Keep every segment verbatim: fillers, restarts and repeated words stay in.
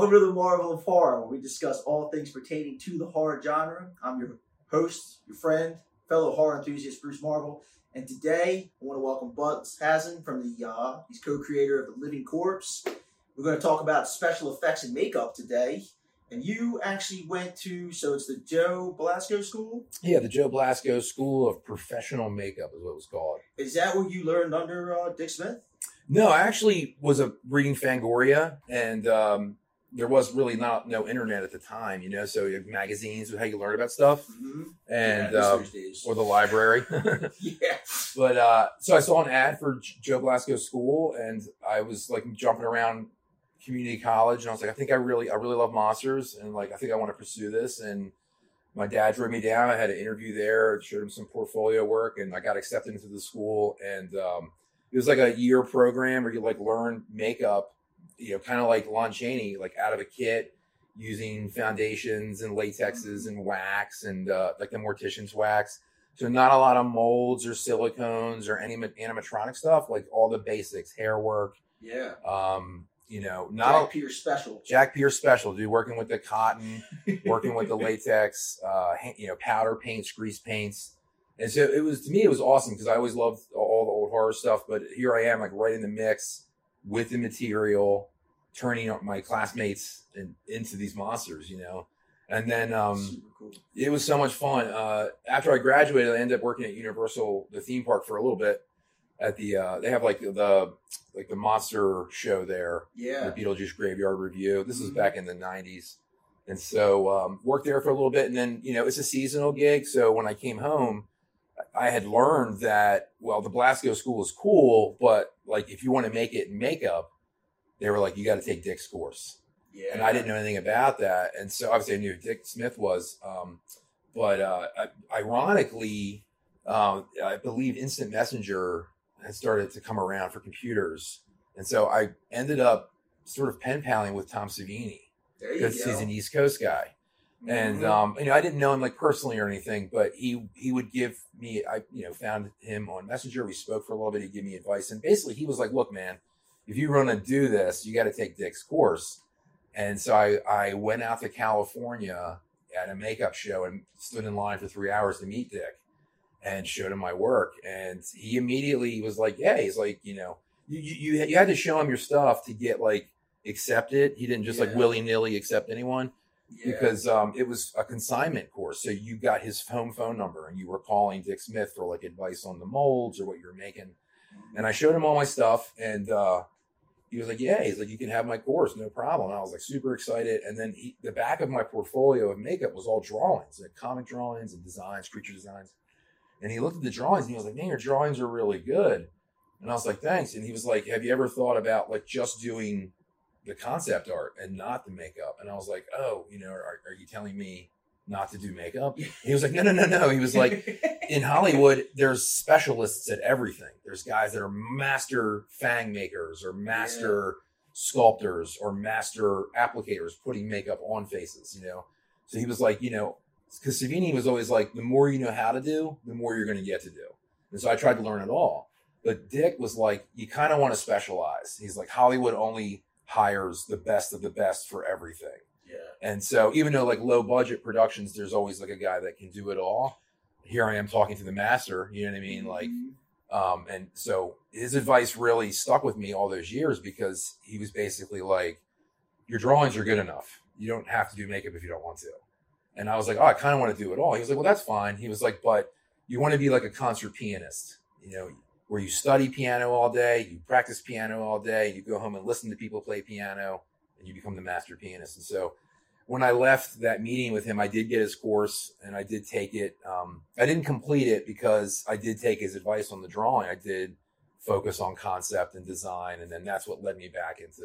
Welcome to the Marvel of Horror, where we discuss all things pertaining to the horror genre. I'm your host, your friend, fellow horror enthusiast, Bruce Marvel. And today, I want to welcome Buzz Hazen from the, uh, he's co-creator of The Living Corpse. We're going to talk about special effects and makeup today. And you actually went to, so it's the Joe Blasco School? Yeah, the Joe Blasco School of Professional Makeup is what it was called. Is that what you learned under uh, Dick Smith? No, I actually was a, reading Fangoria, and um, there was really not no internet at the time, you know, so you have magazines with how you learn about stuff, Mm-hmm. and yeah, um, or the library. yeah. But uh, so I saw an ad for Joe Blasco School, and I was like jumping around community college, and I was like, I think I really, I really love monsters, and like, I think I want to pursue this. And my dad drove me down. I had an interview there, showed him some portfolio work, and I got accepted into the school. And um, it was like a year program where you like learn makeup, you know, kind of like Lon Chaney, like out of a kit, using foundations and latexes and wax and uh, like the mortician's wax. So not a lot of molds or silicones or any animatronic stuff, like all the basics, hair work. Yeah. Um, you know, not Jack a, Pierce special. Jack Pierce special, dude, working with the cotton, working with the latex, uh, you know, powder paints, grease paints. And so it was, to me, it was awesome because I always loved all the old horror stuff. But here I am, like right in the mix with the material, turning my classmates in, into these monsters, you know. And then um, Super cool. It was so much fun. Uh, after I graduated, I ended up working at Universal, the theme park, for a little bit. At the, uh, they have like the like the monster show there, Yeah. the Beetlejuice Graveyard Review. This was back in the nineties, and so um, worked there for a little bit, and then you know it's a seasonal gig. So when I came home, I had learned that well, the Blasco School is cool, but like if you want to make it in makeup, they were like you got to take Dick's course, Yeah. and I didn't know anything about that, and so obviously I knew who Dick Smith was, um, but uh, ironically, um, I believe Instant Messenger had started to come around for computers. And so I ended up sort of pen paling with Tom Savini There you because go. he's an East Coast guy. Mm-hmm. And, um, you know, I didn't know him like personally or anything, but he, he would give me, I, you know, found him on Messenger. We spoke for a little bit. He'd give me advice. And basically he was like, look, man, if you want to do this, you got to take Dick's course. And so I, I went out to California at a makeup show and stood in line for three hours to meet Dick. And showed him my work, and he immediately was like, "Yeah." He's like, "You know, you you you had to show him your stuff to get like accepted. He didn't just Yeah. like willy nilly accept anyone Yeah. because um, it was a consignment course. So you got his home phone number, and you were calling Dick Smith for like advice on the molds or what you were making. And I showed him all my stuff, and uh, he was like, "Yeah." He's like, "You can have my course, no problem." And I was like super excited. And then he, the back of my portfolio of makeup was all drawings, like comic drawings and designs, creature designs. And he looked at the drawings and he was like, "Man, your drawings are really good." And I was like, "Thanks." And he was like, "Have you ever thought about like just doing the concept art and not the makeup?" And I was like, "Oh, you know, are, are you telling me not to do makeup?" He was like, "No, no, no, no." He was like, in Hollywood, there's specialists at everything. There's guys that are master fang makers or master yeah. sculptors or master applicators putting makeup on faces, you know? So he was like, you know, because Savini was always like, the more you know how to do, the more you're going to get to do. And so I tried to learn it all. But Dick was like, you kind of want to specialize. He's like, Hollywood only hires the best of the best for everything. Yeah. And so even though like low budget productions, there's always like a guy that can do it all. Here I am talking to the master, you know what I mean? Like, um, and so his advice really stuck with me all those years because he was basically like, your drawings are good enough. You don't have to do makeup if you don't want to. And I was like, oh, I kind of want to do it all. He was like, well, that's fine. He was like, but you want to be like a concert pianist, you know, where you study piano all day, you practice piano all day, you go home and listen to people play piano, and you become the master pianist. And so when I left that meeting with him, I did get his course and I did take it. Um, I didn't complete it because I did take his advice on the drawing. I did focus on concept and design. And then that's what led me back into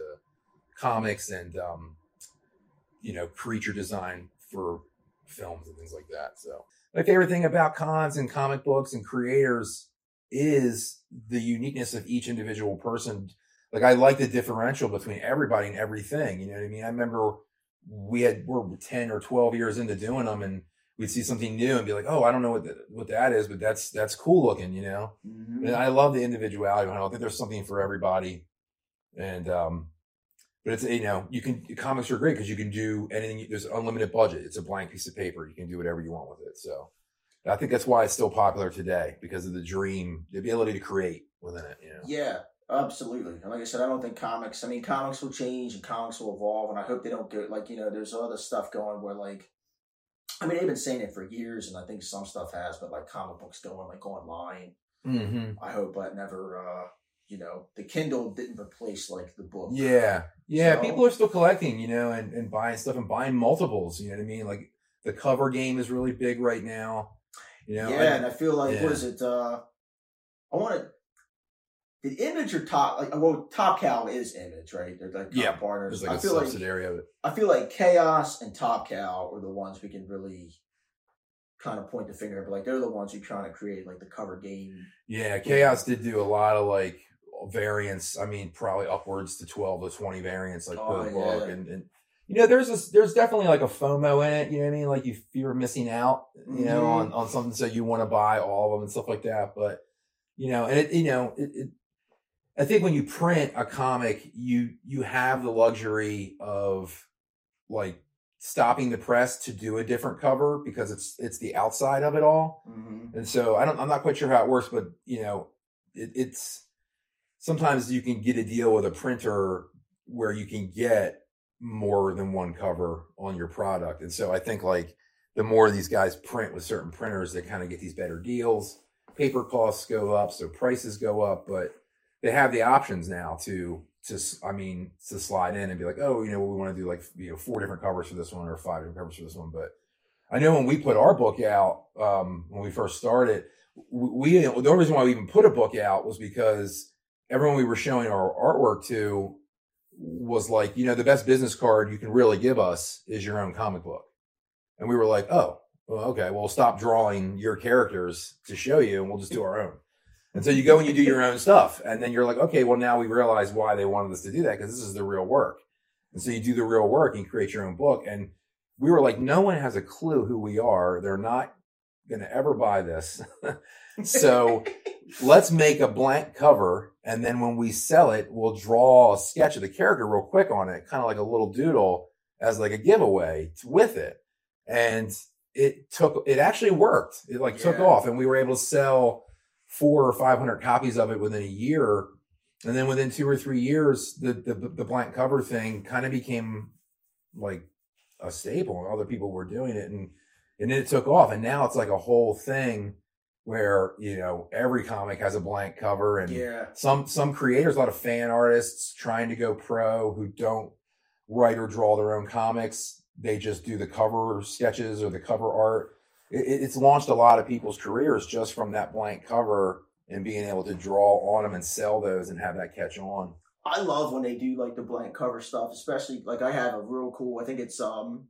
comics and, um, you know, creature design for films and things like that. So my favorite thing about cons and comic books and creators is the uniqueness of each individual person. Like I like the differential between everybody and everything. You know what I mean? I remember we had, we're ten or twelve years into doing them and we'd see something new and be like, oh, I don't know what the, what that is, but that's, that's cool looking, you know? Mm-hmm. And I love the individuality. I think there's something for everybody. And, um, but it's, you know, you can, comics are great because you can do anything. There's unlimited budget. It's a blank piece of paper. You can do whatever you want with it. So I think that's why it's still popular today, because of the dream, the ability to create within it, you know? Yeah, absolutely. And like I said, I don't think comics, I mean, comics will change and comics will evolve. And I hope they don't get, like, you know, there's other stuff going where, like, I mean, they've been saying it for years, and I think some stuff has, but like comic books going like online. Mm-hmm. I hope that never, uh, you know, the Kindle didn't replace like the book. Yeah. Yeah. So, people are still collecting, you know, and, and buying stuff and buying multiples. You know what I mean? Like the cover game is really big right now. You know? Yeah. I, and I feel like, yeah. what is it? Uh, I want to, did Image or Top, like, well, Top Cow is Image, right? They're like yeah, partners. There's like I a feel subsidiary like, of it. I feel like Chaos and Top Cow are the ones we can really kind of point the finger at, but like they're the ones who trying to create like the cover game. Yeah, Chaos did do a lot of like variants. I mean, probably upwards to twelve to twenty variants, like Oh, per yeah. book, and, and you know, there's this, there's definitely like a FOMO in it. You know what I mean? Like you you're missing out, you know, Mhm. on on something, so you want to buy all of them and stuff like that. But you know, and it, you know, it, it I think when you print a comic, you you have the luxury of like stopping the press to do a different cover because it's it's the outside of it all. Mm-hmm. And so I don't I'm not quite sure how it works, but you know, it, it's sometimes you can get a deal with a printer where you can get more than one cover on your product. And so I think like the more these guys print with certain printers, they kind of get these better deals. Paper costs go up, so prices go up, but they have the options now to to I mean to slide in and be like, oh, you know, we want to do like, you know, four different covers for this one or five different covers for this one. But I know when we put our book out, um, when we first started, we, we the only reason why we even put a book out was because everyone we were showing our artwork to was like, you know, the best business card you can really give us is your own comic book. And we were like, oh, well, okay, well, stop drawing your characters to show you and we'll just do our own. And so you go and you do your own stuff. And then you're like, okay, well, now we realize why they wanted us to do that, because this is the real work. And so you do the real work and create your own book. And we were like, no one has a clue who we are. They're not going to ever buy this. So let's make a blank cover. And then when we sell it, we'll draw a sketch of the character real quick on it, kind of like a little doodle as like a giveaway with it. And it took, it actually worked. It like Yeah. took off, and we were able to sell four or five hundred copies of it within a year. And then within two or three years, the, the, the blank cover thing kind of became like a staple, and other people were doing it. And, and then it took off, and now it's like a whole thing where, you know, every comic has a blank cover, and Yeah. some, some creators, a lot of fan artists trying to go pro who don't write or draw their own comics. They just do the cover sketches or the cover art. It's launched a lot of people's careers just from that blank cover and being able to draw on them and sell those and have that catch on. I love when they do like the blank cover stuff, especially like I have a real cool, I think it's, um,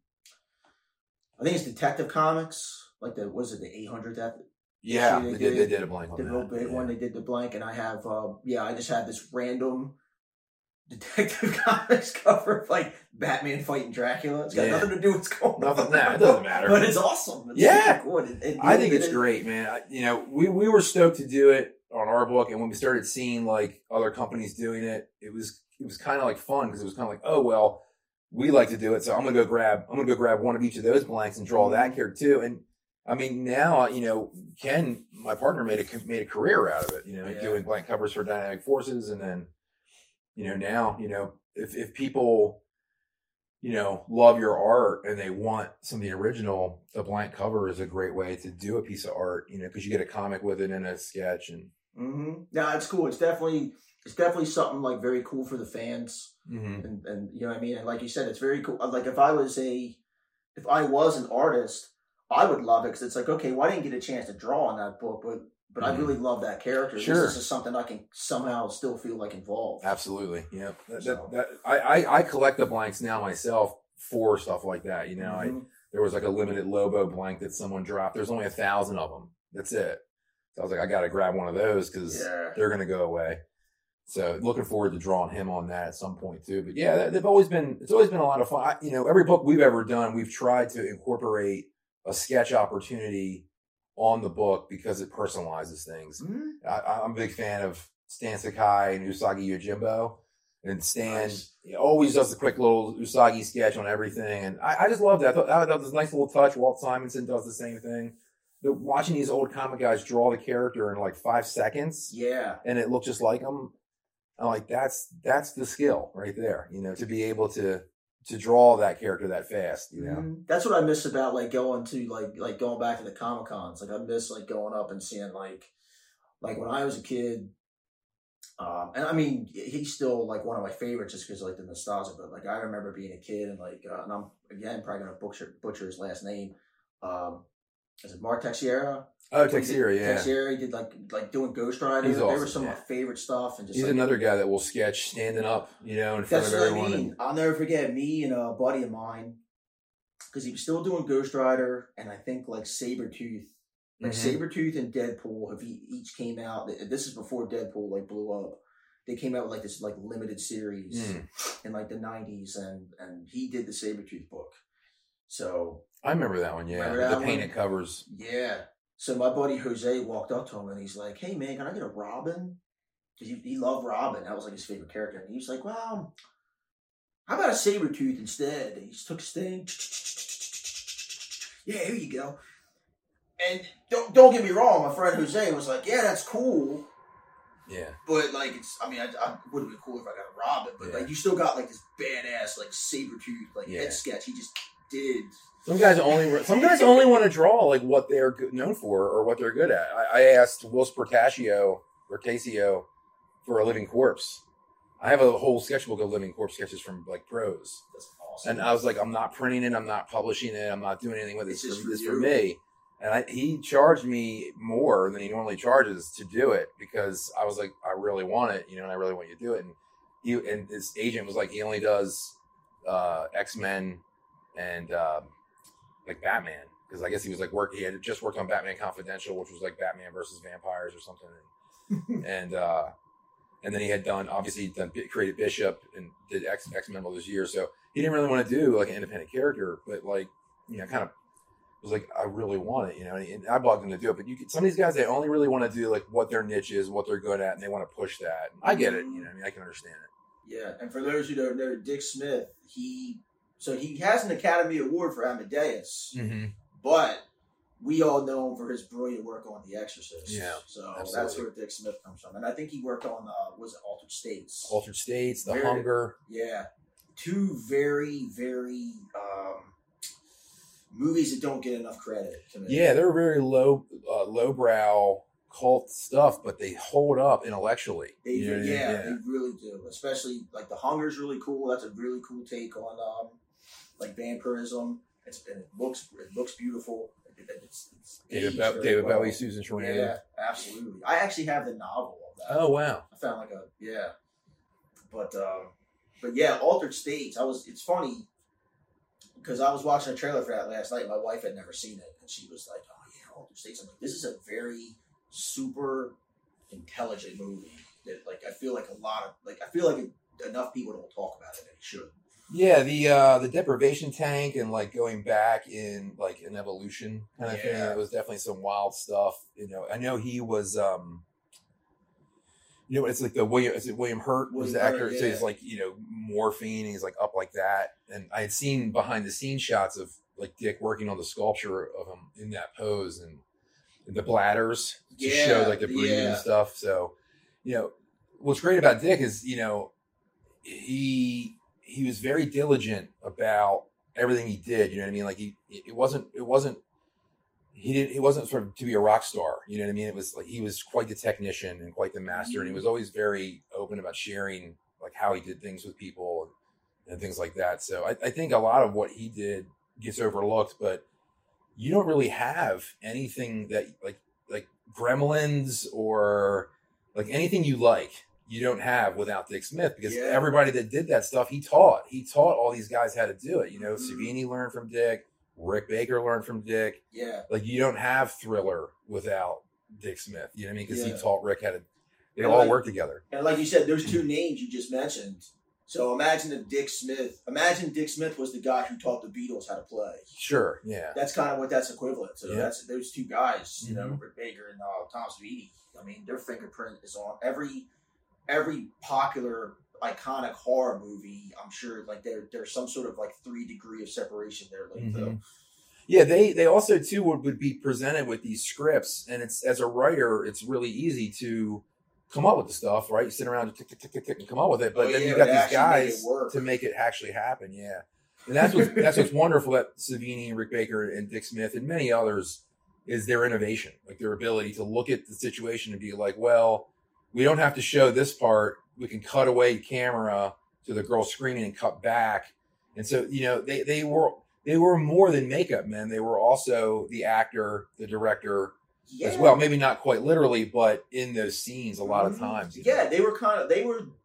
I think it's Detective Comics, like the, was it the eight hundred Death? Yeah, they they, did- did, they did a blank on The that. real big yeah. one, they did the blank, and I have, uh, yeah, I just had this random Detective Comics cover of like Batman fighting Dracula. It's got Yeah. nothing to do with what's going Nothing, on. nah, it doesn't matter. But it's awesome. It's Yeah. super cool. It, it, I think it- it's it- great, man. I, you know, we, we were stoked to do it on our book, and when we started seeing like other companies doing it, it was it was kind of like fun, because it was kind of like, oh well, we like to do it, so I'm gonna go grab I'm gonna go grab one of each of those blanks and draw that character too. And I mean, now, you know, Ken, my partner, made a made a career out of it. You know, Yeah. doing blank covers for Dynamic Forces, and then, you know, now, you know, if if people, you know, love your art and they want some of the original, the blank cover is a great way to do a piece of art. You know, because you get a comic with it and a sketch, and Mm-hmm. Yeah, it's cool. It's definitely it's definitely something like very cool for the fans, mm-hmm. and and you know what I mean. And like you said, it's very cool. Like if I was a if I was an artist, I would love it, because it's like, okay, well, I didn't get a chance to draw on that book, but but Mhm. I really love that character. Sure. This is something I can somehow still feel like involved. Absolutely, yeah. That, So- that, that, I, I I collect the blanks now myself for stuff like that. You know, I. Mhm. There was like a limited Lobo blank that someone dropped. There's only a thousand of them. That's it. So I was like, I got to grab one of those, because Yeah. they're going to go away. So looking forward to drawing him on that at some point too. But yeah, they've always been, it's always been a lot of fun. I, you know, every book we've ever done, we've tried to incorporate a sketch opportunity on the book because it personalizes things. Mhm. I, I'm a big fan of Stan Sakai and Usagi Yojimbo. And Stan Nice. he always does the quick little Usagi sketch on everything. And I, I just love that. I thought, I thought this nice little touch. Walt Simonson does the same thing. But watching these old comic guys draw the character in like five seconds, Yeah. and it looked just like them, I'm like, that's that's the skill right there, you know, to be able to to draw that character that fast, you know. Mhm. That's what I miss about like going to like like going back to the Comic Cons. Like I miss like going up and seeing like like when I was a kid. Um, and I mean, he's still like one of my favorites just because like the nostalgia. But like I remember being a kid and like, uh, and I'm again probably gonna butcher, butcher his last name. Um, is it Mark Texiera? Oh, Texiera, yeah. Texiera, he did like like doing Ghost Rider. He's They awesome, were some yeah. of my favorite stuff. And just He's like, another guy that will sketch standing up, you know, in front that's of what I everyone. mean. And, I'll never forget me and a buddy of mine because he was still doing Ghost Rider and I think like Sabretooth. Like Mhm. Sabretooth and Deadpool have e- each came out. This is before Deadpool like blew up. They came out with like this like limited series Mm. in like the nineties, and and he did the Sabretooth book. So I remember that one, yeah. Remember With that the painted one? covers. yeah. So my buddy Jose walked up to him and he's like, "Hey man, can I get a Robin?" Because he, he loved Robin. That was like his favorite character. And he was like, "Well, how about a Sabretooth instead?" And he just took his thing. Yeah, here you go. And don't don't get me wrong, my friend Jose was like, "Yeah, that's cool." Yeah. But like it's, I mean, I, I would have been cool if I got a Robin, but Yeah. like you still got like this badass like Sabretooth like Yeah. head sketch he just did. Some guys only some guys only want to draw like what they're good, known for or what they're good at. I, I asked Will Portacio Portacio for a Living Corpse. I have a whole sketchbook of Living Corpse sketches from like pros, That's awesome. and I was like, I'm not printing it, I'm not publishing it, I'm not doing anything with it. It's It's just for, for it's you. for me. And I, he charged me more than he normally charges to do it because I was like, I really want it, you know, and I really want you to do it. And he and his agent was like, he only does uh, X-Men and um, like Batman, because I guess he was like work. He had just worked on Batman Confidential, which was like Batman versus vampires or something, and and, uh, and then he had done obviously he'd done created Bishop and did X X-Men all those years. So he didn't really want to do like an independent character, but like you know, kind of was like I really want it, you know. And I bugged him to do it, but you could, some of these guys they only really want to do like what their niche is, what they're good at, and they want to push that. I get it, you know. I mean, I can understand it. Yeah, and for those who don't know, Dick Smith, he so he has an Academy Award for Amadeus, Mm-hmm. but we all know him for his brilliant work on The Exorcist. Yeah, so absolutely. that's where Dick Smith comes from, and I think he worked on uh, was it Altered States? Altered States, The Very- Hunger. Yeah, two very very um, movies that don't get enough credit to me. Yeah, they're very low, uh, lowbrow cult stuff, but they hold up intellectually. They You know do, what I mean? yeah, they really do. Especially like The Hunger's really cool. That's a really cool take on um, like vampirism. It's and it looks it looks beautiful. It, it's, it's David, aged Be- very David well. Bowie, Susan Sarandon. Yeah, absolutely. I actually have the novel of that. Oh wow. I found like a yeah, but um, but yeah, Altered States. I was. It's funny because I was watching a trailer for that last night. My wife had never seen it, and she was like, "Oh yeah, Altered States." I'm like, "This is a very super intelligent movie that like I feel like a lot of like I feel like enough people don't talk about it and it should." Yeah, the uh, the deprivation tank and like going back in like an evolution kind of thing. Yeah. It was definitely some wild stuff. You know, I know he was. Um, you know, it's like the William. Is it William Hurt was William the actor? Hurt, So yeah. he's like you know morphine. He's like up like that. And I had seen behind the scenes shots of like Dick working on the sculpture of him in that pose and the bladders to Yeah, show like the breathing yeah. and stuff. So, you know, what's great about Dick is you know he he was very diligent about everything he did. You know what I mean? Like he it wasn't it wasn't he didn't he wasn't sort of to be a rock star. You know what I mean? It was like he was quite the technician and quite the master, and he was always very open about sharing like how he did things with people and, and things like that. So I, I think a lot of what he did gets overlooked, but you don't really have anything that like like Gremlins or like anything you like. You don't have without Dick Smith because Yeah. everybody that did that stuff he taught. He taught all these guys how to do it. You know, Mhm. Savini learned from Dick. Rick Baker learned from Dick. Yeah, Like you don't have Thriller without Dick Smith. You know what I mean? Because Yeah. he taught Rick how to. They And all like- work together. and like you said, those two names you just mentioned. So imagine if Dick Smith. Imagine Dick Smith was the guy who taught the Beatles how to play. Sure. Yeah. That's kind of what that's equivalent to. Yeah. That's those two guys, you know, Mhm. Rick Baker and uh, Tom Savini. I mean, their fingerprint is on every every popular iconic horror movie, I'm sure like there there's some sort of like three degree of separation there. Like Mm-hmm. the, Yeah, they they also too would, would be presented with these scripts, and it's as a writer, it's really easy to come up with the stuff, right? You sit around and tick tick tick tick tick and come up with it, but Oh, then yeah, you got it these actually made guys it work. to make it actually happen. Yeah, and that's what that's what's wonderful that Savini and Rick Baker and Dick Smith and many others is their innovation, like their ability to look at the situation and be like, well, we don't have to show this part. We can cut away camera to the girl screaming and cut back, and so you know they they were. They were more than makeup men. They were also the actor, the director yeah. as well. Maybe not quite literally, but in those scenes a lot of times. you Yeah, know. they were kind of they were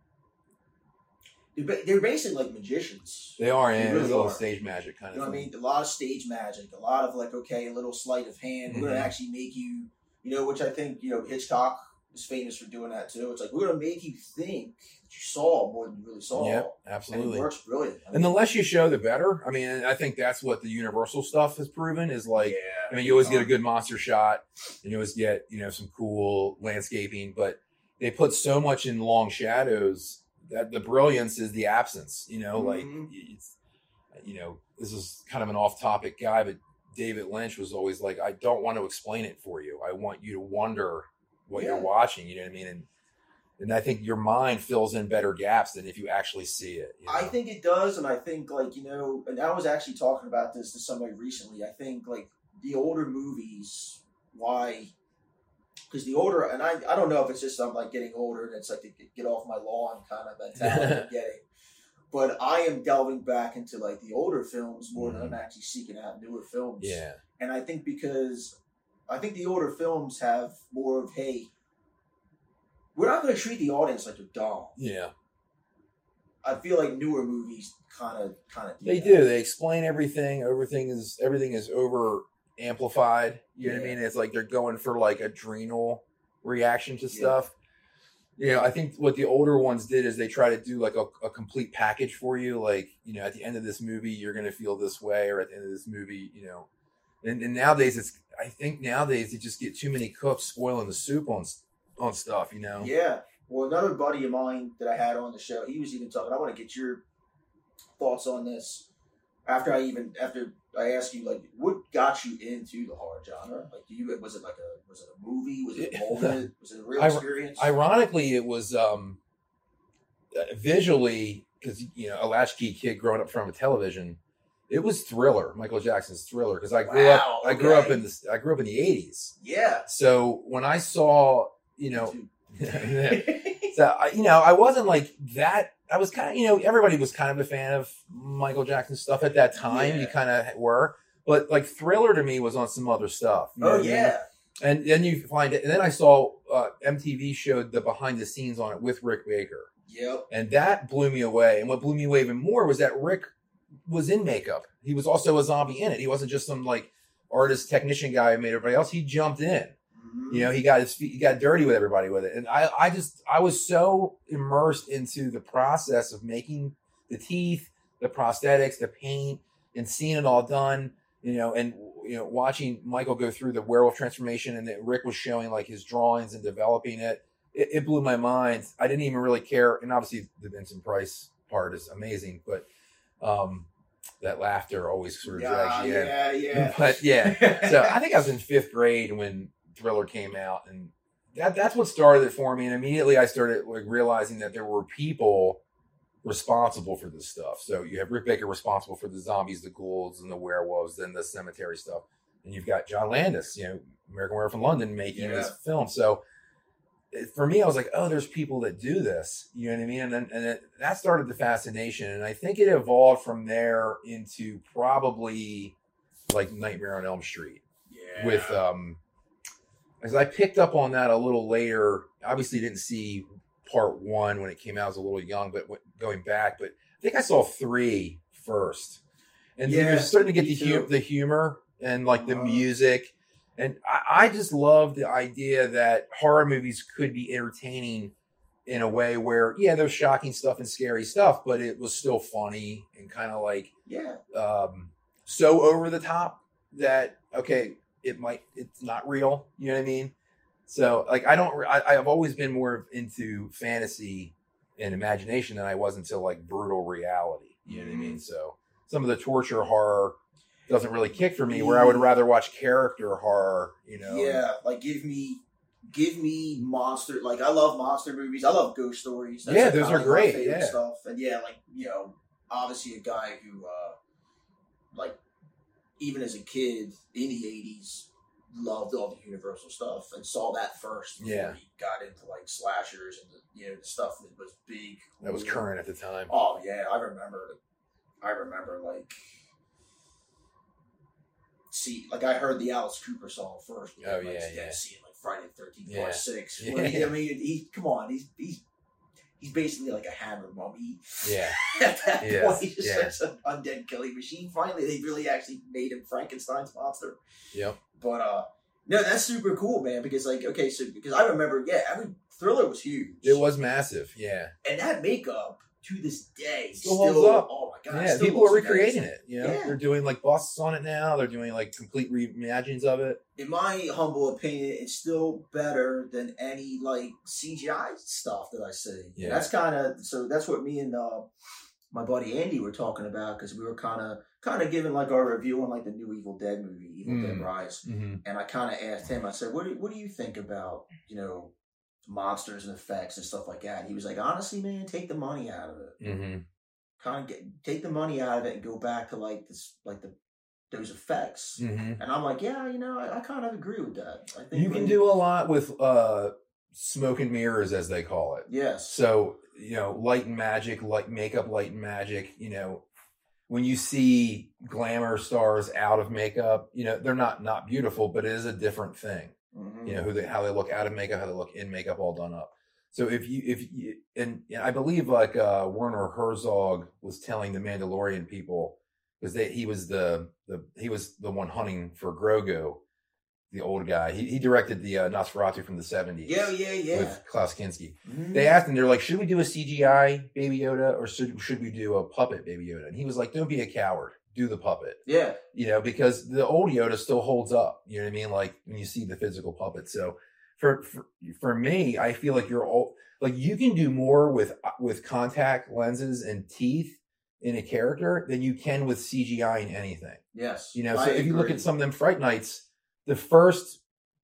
they're basically like magicians. They are They in really a little are. stage magic kind You know of what I thing. mean? A lot of stage magic, a lot of like, okay, a little sleight of hand. We're Mhm. gonna actually make you, you know, which I think, you know, Hitchcock is famous for doing that too. It's like we're gonna make you think that you saw more than you really saw. Yep, And absolutely. it works brilliant. I And the mean, less you show, the better. I mean, I think that's what the Universal stuff has proven is like, yeah, I mean, you always get a good monster shot and you always get, you know, some cool landscaping, but they put so much in long shadows that the brilliance is the absence, you know, like, Mhm. it's, you know, this is kind of an off topic guy, but David Lynch was always like, I don't want to explain it for you. I want you to wonder what Yeah. you're watching. You know what I mean? And, and I think your mind fills in better gaps than if you actually see it. You know? I think it does, and I think like you know, and I was actually talking about this to somebody recently. I think like the older movies, why? Because the older, and I, I don't know if it's just I'm like getting older and it's like the get off my lawn kind of mentality I'm getting, but I am delving back into like the older films more than I'm actually seeking out newer films. yeah. And I think because I think the older films have more of hey, we're not going to treat the audience like they're dumb. Yeah. I feel like newer movies kind of kind of They do. They explain everything. Everything is everything is over amplified. You know what I Yeah. mean? It's like they're going for like adrenal reaction to Yeah. stuff. You know, I think what the older ones did is they try to do like a, a complete package for you. Like, you know, at the end of this movie, you're going to feel this way, or at the end of this movie, you know. And, and nowadays, it's I think nowadays they just get too many cooks spoiling the soup on on stuff. You know. Yeah. Well, another buddy of mine that I had on the show, he was even talking. I want to get your thoughts on this. After I even after I asked you, like, what got you into the horror genre? Like, do you was it like a was it a movie? Was it a moment? Was it a real I- experience? Ironically, it was um, uh, visually because you know a latchkey kid growing up from a television. It was Thriller, Michael Jackson's Thriller, because I grew Wow, up. I grew up okay. in the I grew up in the eighties. Yeah. So when I saw, you know, Me so I, you know, I wasn't like that. I was kind of, you know, everybody was kind of a fan of Michael Jackson stuff at that time. Yeah. You kind of were, but like Thriller to me was on some other stuff. you know Oh what I mean? yeah. And then you find it, and then I saw uh, M T V showed the behind the scenes on it with Rick Baker, Yep. and that blew me away. And what blew me away even more was that Rick was in makeup. He was also a zombie in it. He wasn't just some like artist technician guy who made everybody else. He jumped in. Mhm. You know, he got his feet, he got dirty with everybody with it. And I, I just, I was so immersed into the process of making the teeth, the prosthetics, the paint, and seeing it all done, you know, and, you know, watching Michael go through the werewolf transformation and that Rick was showing like his drawings and developing it. It, it blew my mind. I didn't even really care. And obviously the Vincent Price part is amazing, but, um, that laughter always sort of Yeah, drags you in. yeah, yeah. But yeah, so I think I was in fifth grade when Thriller came out, and that that's what started it for me. And immediately I started like realizing that there were people responsible for this stuff. So you have Rick Baker responsible for the zombies, the ghouls, and the werewolves, and the cemetery stuff. And you've got John Landis, you know, American Werewolf in London, making Yeah. this film. So it- for me, I was like, oh, there's people that do this. You know what I mean? And then and it, that started the fascination. And I think it evolved from there into probably like Nightmare on Elm Street Yeah. with um as I picked up on that a little later. Obviously didn't see part one when it came out. I was a little young, but w- going back, but I think I saw three first. And Yeah, you're starting to get me the, hu- too. the humor and like the Uh-huh. music. And I, I just love the idea that horror movies could be entertaining in a way where, yeah, there's shocking stuff and scary stuff, but it was still funny and kind of like Yeah. um, so over the top that, okay, it might, it's not real. You know what I mean? So like, I don't, I, I've always been more into fantasy and imagination than I was into like brutal reality. You know mm-hmm. what I mean? So some of the torture horror doesn't really kick for me, where I would rather watch character horror, you know. Yeah, like give me give me monster, like I love monster movies. I love ghost stories. That's yeah, like those are great. Yeah. Stuff. And yeah, like, you know, obviously a guy who uh like even as a kid in the eighties loved all the Universal stuff and saw that first before yeah. he got into like slashers and the, you know, the stuff that was big. That was current at the time. Oh yeah, I remember I remember like see, like I heard the Alice Cooper song first. Oh like, yeah, then yeah. Seeing like Friday the Thirteenth yeah. Part Six. Yeah. Well, I mean, he come on, he's he's he's basically like a Hammer mummy. Yeah. At that yeah. point, he's just yeah. such an undead killing machine. Finally, they really actually made him Frankenstein's monster. Yep. But uh, no, that's super cool, man. Because like, okay, so because I remember, yeah, every Thriller was huge. It was massive, yeah. And that makeup to this day still, still holds up. Oh my god! Yeah, still people are recreating amazing. it. You know, yeah. they're doing like busts on it now. They're doing like complete reimaginings of it. In my humble opinion, it's still better than any like C G I stuff that I see. Yeah, and that's kind of so. That's what me and uh, my buddy Andy were talking about because we were kind of kind of giving like our review on like the new Evil Dead movie, Evil mm. Dead Rise, mm-hmm. and I kind of asked him. I said, "What do what do you think about you know?" monsters and effects and stuff like that. He was like, honestly, man, take the money out of it. Mm-hmm. Kind of get take the money out of it and go back to like this, like the those effects. Mm-hmm. And I'm like, yeah, you know, I, I kind of agree with that. I think you can like, do a lot with uh, smoke and mirrors, as they call it. Yes. So you know, light and magic, like makeup, light and magic. You know, when you see glamour stars out of makeup, you know, they're not not beautiful, but it is a different thing. Mm-hmm. You know, who they how they look out of makeup, how they look in makeup, all done up. So if you if you and, and I believe like uh, Werner Herzog was telling the Mandalorian people because they he was the the he was the one hunting for Grogu, the old guy. He he directed the uh, Nosferatu from the seventies. Yeah, yeah, yeah. With Klaus Kinski. Mm-hmm. They asked him, they're like, should we do a C G I Baby Yoda or should should we do a puppet Baby Yoda? And he was like, don't be a coward. Do the puppet. Yeah. You know, because the old Yoda still holds up. You know what I mean? Like when you see the physical puppet. So for for, for me, I feel like you're all like you can do more with with contact lenses and teeth in a character than you can with C G I in anything. Yes. You know, I so if you look agree. at some of them Fright Nights, the first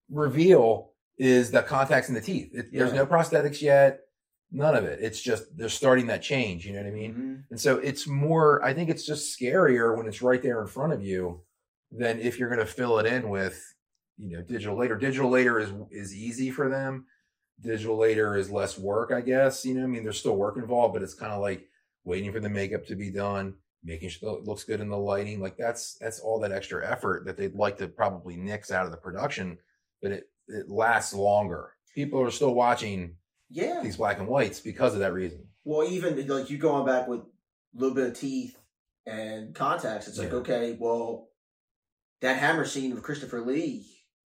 reveal is the contacts in the teeth. It, Yeah. There's no prosthetics yet. None of it. It's just they're starting that change. You know what I mean? Mm-hmm. And so it's more, I think it's just scarier when it's right there in front of you than if you're going to fill it in with, you know, digital later. Digital later is is easy for them. Digital later is less work, I guess. You know, I mean, there's still work involved, but it's kind of like waiting for the makeup to be done, making sure it looks good in the lighting. Like that's that's all that extra effort that they'd like to probably nix out of the production, but it it lasts longer. People are still watching. Yeah. These black and whites because of that reason. Well, even like you going back with a little bit of teeth and contacts, it's like, Yeah. okay, well, that Hammer scene with Christopher Lee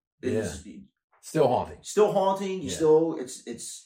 is Still haunting. still haunting. You Yeah. still, it's, it's,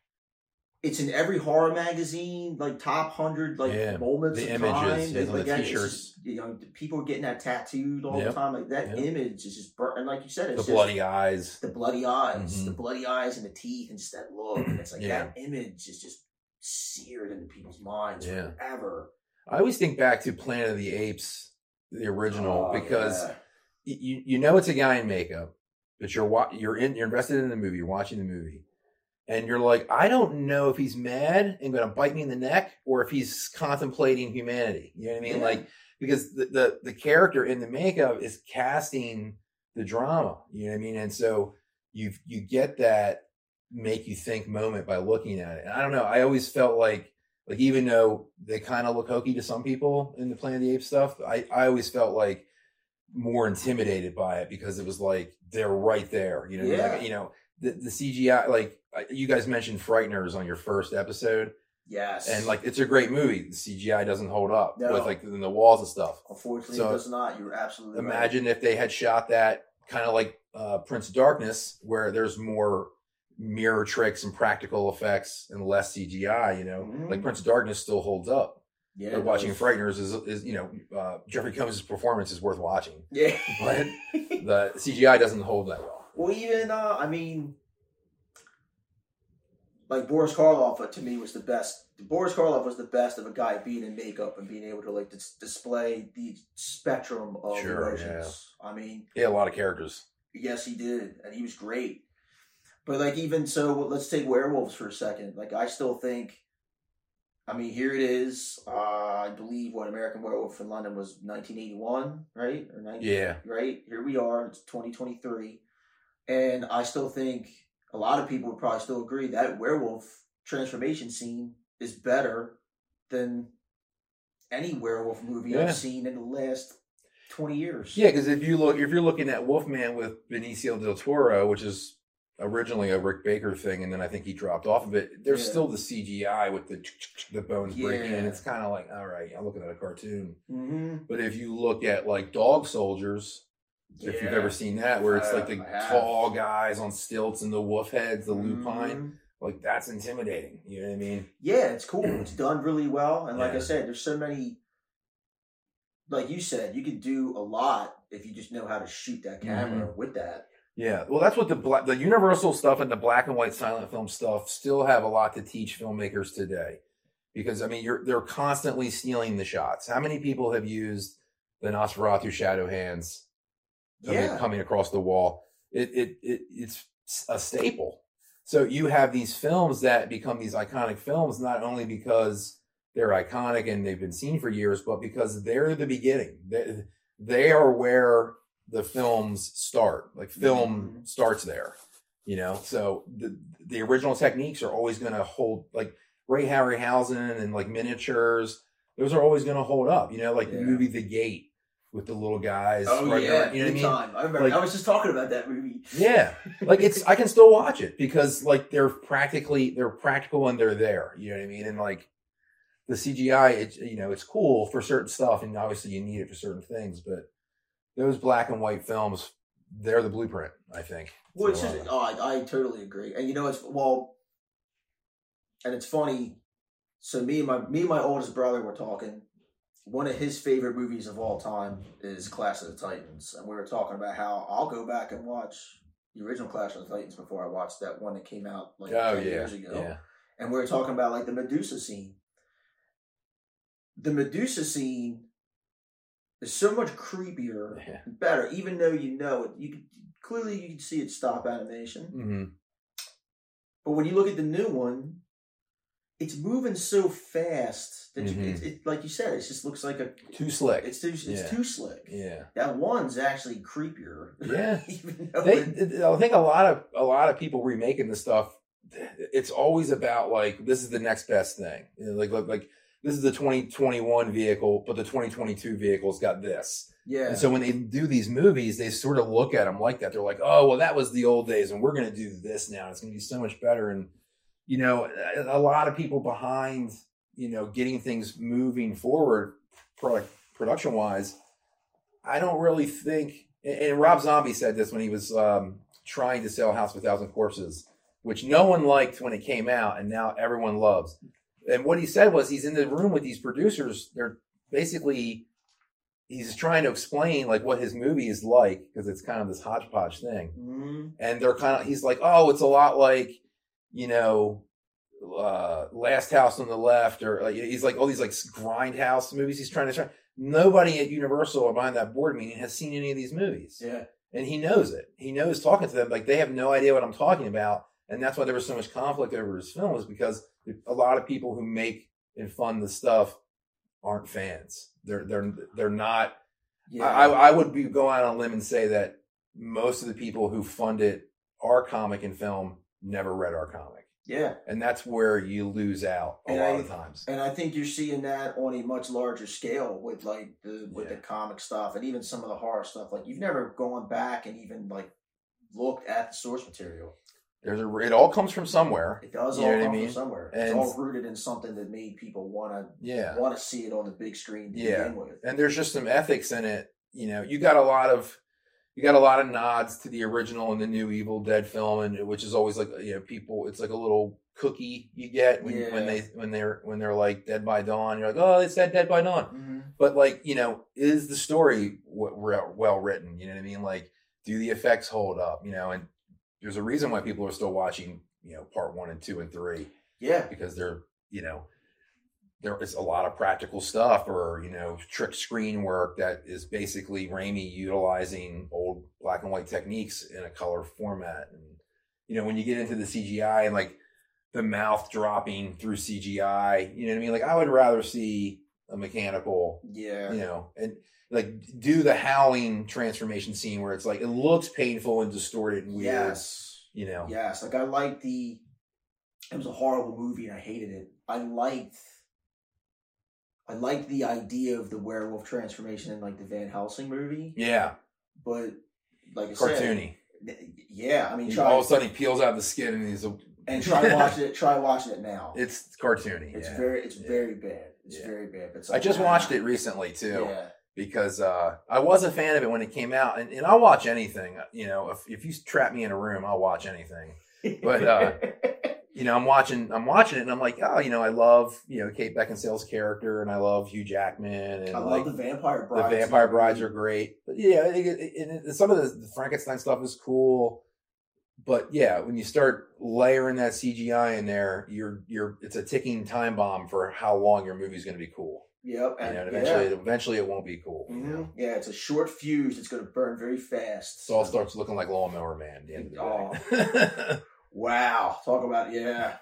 it's in every horror magazine, like top hundred, like Yeah. moments The of images, time. yeah, They- on like the that, it's t-shirts. just, you know, people are getting that tattooed all Yep. the time. Like that Yep. image is just burnt. And like you said, it's The just bloody eyes. the bloody eyes, Mhm. the bloody eyes and the teeth and just that look. And it's like Yeah. that image is just seared into people's minds Yeah. forever. I always think back to Planet of the Apes, the original, Oh, because yeah. y- you you know it's a guy in makeup, but you're wa- you're in you're invested in the movie, you're watching the movie, and you're like, I don't know if he's mad and going to bite me in the neck or if he's contemplating humanity. You know what I mean? Yeah. Like because the, the the character in the makeup is casting the drama. You know what I mean? And so you you get that make you think moment by looking at it. And I don't know. I always felt like like even though they kind of look hokey to some people in the Planet of the Apes stuff, I I always felt like more intimidated by it because it was like they're right there. You know, Yeah. like, you know the the C G I. Like you guys mentioned Frighteners on your first episode. Yes. And like it's a great movie. The C G I doesn't hold up No. with like in the walls and stuff. Unfortunately, So, it does not. You're absolutely Imagine if they had shot that kind of like uh, Prince of Darkness, where there's more mirror tricks and practical effects and less C G I. You know, Mhm. like Prince of Darkness still holds up. right. Yeah. But it watching does. Frighteners is is you know uh, Jeffrey Combs' performance is worth watching, Yeah. but the C G I doesn't hold that well. Well, even uh, I mean, like Boris Karloff uh, to me was the best. Boris Karloff was the best of a guy being in makeup and being able to like dis- display the spectrum of Sure, emotions. Yeah. I mean, he had a lot of characters. Yes, he did, and he was great. But like even so, let's take werewolves for a second. Like I still think. I mean, here it is. Uh, I believe what American Werewolf in London was nineteen eighty-one, right? Or nineteen, yeah, right. Here we are. It's twenty twenty-three, and I still think a lot of people would probably still agree that werewolf transformation scene is better than any werewolf movie yeah. I've seen in the last twenty years. Yeah, because if you look, if you're looking at Wolfman with Benicio del Toro, which is originally a Rick Baker thing, and then I think he dropped off of it. There's yeah. still the C G I with the the bones yeah. breaking, and it's kind of like, all right, I'm looking at a cartoon. Mm-hmm. But if you look at like Dog Soldiers, yeah. if you've ever seen that, where it's uh, like the tall guys on stilts and the wolf heads, the mm-hmm. lupine, like that's intimidating. You know what I mean? Yeah, it's cool. It's done really well, and like yeah. I said, there's so many. Like you said, you could do a lot if you just know how to shoot that camera mm-hmm. with that. Yeah, well, that's what the black, the Universal stuff and the black and white silent film stuff still have a lot to teach filmmakers today, because I mean, you're they're constantly stealing the shots. How many people have used the Nosferatu shadow hands coming, yeah. coming across the wall? It, it it it's a staple. So you have these films that become these iconic films, not only because they're iconic and they've been seen for years, but because they're the beginning. They, they are where the films start. Like film mm-hmm. starts there, you know? So the the original techniques are always going to hold, like Ray Harryhausen and like miniatures, those are always going to hold up, you know, like yeah. the movie The Gate with the little guys. Oh right yeah, there, you know big what I mean? time. I remember, like, I was just talking about that movie. Yeah. Like it's, I can still watch it because like they're practically, they're practical and they're there, you know what I mean? And like the C G I, it's, you know, it's cool for certain stuff and obviously you need it for certain things, but those black and white films, they're the blueprint, I think. Well, it's just, oh, I, I totally agree. And you know, it's, well, and it's funny. So me and my, me and my oldest brother were talking. One of his favorite movies of all time is Clash of the Titans. And we were talking about how I'll go back and watch the original Clash of the Titans before I watched that one that came out like oh, ten yeah, years ago. Yeah. And we were talking about like the Medusa scene. The Medusa scene is so much creepier, yeah. and better, even though you know it. You could, clearly you can see it's stop animation. Mm-hmm. But when you look at the new one, it's moving so fast that mm-hmm. you, it, it, like you said, it just looks like a too slick. It's too, it's yeah. too slick. Yeah, that one's actually creepier. Yeah, even though they, it, I think a lot of a lot of people remaking this stuff. It's always about like this is the next best thing. You know, like like like. This is the twenty twenty-one vehicle, but the twenty twenty-two vehicle's got this. Yeah. And so when they do these movies, they sort of look at them like that. They're like, oh, well, that was the old days, and we're going to do this now. It's going to be so much better. And, you know, a lot of people behind, you know, getting things moving forward, product, production-wise, I don't really think, and Rob Zombie said this when he was um, trying to sell House of a Thousand Corpses, which no one liked when it came out, and now everyone loves. And what he said was he's in the room with these producers. They're basically, he's trying to explain like what his movie is like because it's kind of this hodgepodge thing. Mm-hmm. And they're kind of, he's like, oh, it's a lot like, you know, uh, Last House on the Left, or like, he's like all these like grindhouse movies he's trying to try. Nobody at Universal or behind that board meeting has seen any of these movies. Yeah. And he knows it. He knows talking to them, like they have no idea what I'm talking about. And that's why there was so much conflict over his film, is because a lot of people who make and fund the stuff aren't fans. They're they're they're not. Yeah. I, I would be go out on a limb and say that most of the people who funded our comic and film never read our comic. Yeah, and that's where you lose out a and lot I, of times. And I think you're seeing that on a much larger scale with like the with yeah. the comic stuff and even some of the horror stuff. Like you've never gone back and even like looked at the source material. There's a, it all comes from somewhere. It does you all know come I mean? from somewhere. And it's all rooted in something that made people want to yeah. want to see it on the big screen to yeah. begin with. And there's just some ethics in it. You know, you got a lot of you got a lot of nods to the original and the new Evil Dead film, and which is always like, you know, people. It's like a little cookie you get when, yeah. when they when they're when they're like Dead by Dawn. You're like, oh, they said Dead by Dawn, mm-hmm. but like, you know, is the story w- well written? You know what I mean? Like, do the effects hold up? You know, and there's a reason why people are still watching you know, part one and two and three. Yeah. Because they're, you know, there is a lot of practical stuff or, you know, trick screen work that is basically Raimi utilizing old black and white techniques in a color format. And, you know, when you get into the C G I and like the mouth dropping through C G I, you know what I mean? Like I would rather see a mechanical, yeah, you know, and like do the howling transformation scene where it's like, it looks painful and distorted and weird, yes, you know? Yes. Like I liked the, it was a horrible movie and I hated it. I liked, I liked the idea of the werewolf transformation in like the Van Helsing movie. Yeah. But like I cartoony. Said, yeah. I mean, he, try, all of a sudden he peels out the skin and he's a, and try watching it. Try watching it now. It's cartoony. It's yeah. very, it's yeah. very bad. It's yeah. very bad. But it's I like, just ah, watched it recently too. Yeah. Because uh, I was a fan of it when it came out, and, and I'll watch anything. You know, if if you trap me in a room, I'll watch anything. But uh, you know, I'm watching, I'm watching it, and I'm like, oh, you know, I love, you know, Kate Beckinsale's character, and I love Hugh Jackman, and I like, love the Vampire Brides. The Vampire Brides are great, but yeah, it, it, it, some of the, the Frankenstein stuff is cool. But yeah, when you start layering that C G I in there, you're you're it's a ticking time bomb for how long your movie's going to be cool. Yep, and, and and eventually, yeah. eventually, it won't be cool. Mm-hmm. You know? Yeah, it's a short fuse. It's going to burn very fast. It all starts looking like Lawnmower Man at the end of the oh. day. Wow, talk about yeah.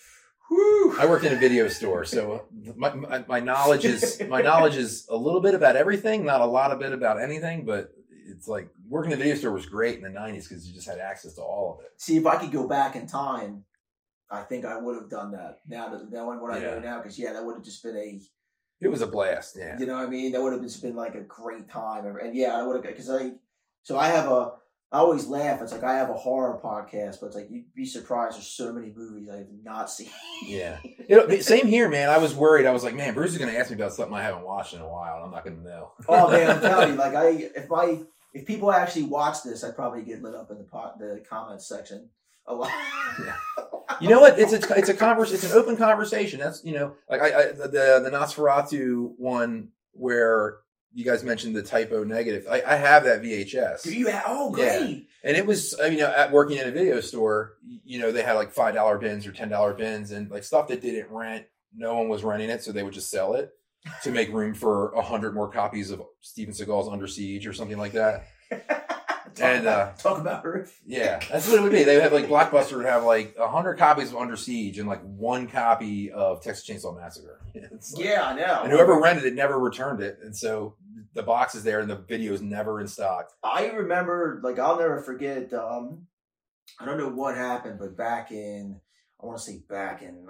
Whew. I worked in a video store, so my, my my knowledge is my knowledge is a little bit about everything, not a lot of bit about anything, but. It's like working in a video store was great in the nineties because you just had access to all of it. See, if I could go back in time, I think I would have done that. Now that knowing what I yeah. know now, because yeah, that would have just been a. It was a blast. Yeah. You know what I mean? That would have just been like a great time, and yeah, I would have because I. So I have a. I always laugh. It's like I have a horror podcast, but it's like you'd be surprised. There's so many movies I have not seen. Yeah. You know, same here, man. I was worried. I was like, man, Bruce is going to ask me about something I haven't watched in a while, and I'm not going to know. Oh man, I'm telling you, like I if I. If people actually watch this, I'd probably get lit up in the pot, the comments section a lot. Yeah. You know what? It's a it's a converse. It's an open conversation. That's you know, like I, I the the Nosferatu one where you guys mentioned the typo negative. I, I have that V H S. Do you have? Oh, great! Yeah. And it was I mean, you know, at working in a video store, you know, they had like five dollar bins or ten dollar bins, and like stuff that didn't rent. No one was renting it, so they would just sell it to make room for a hundred more copies of Steven Seagal's Under Siege or something like that. talk and about, uh, talk about Earth. Yeah, that's what it would be. They would have like Blockbuster would have like a hundred copies of Under Siege and like one copy of Texas Chainsaw Massacre. Like, yeah, I know. And whoever rented it never returned it, and so the box is there and the video is never in stock. I remember, like, I'll never forget. Um, I don't know what happened, but back in I want to say back in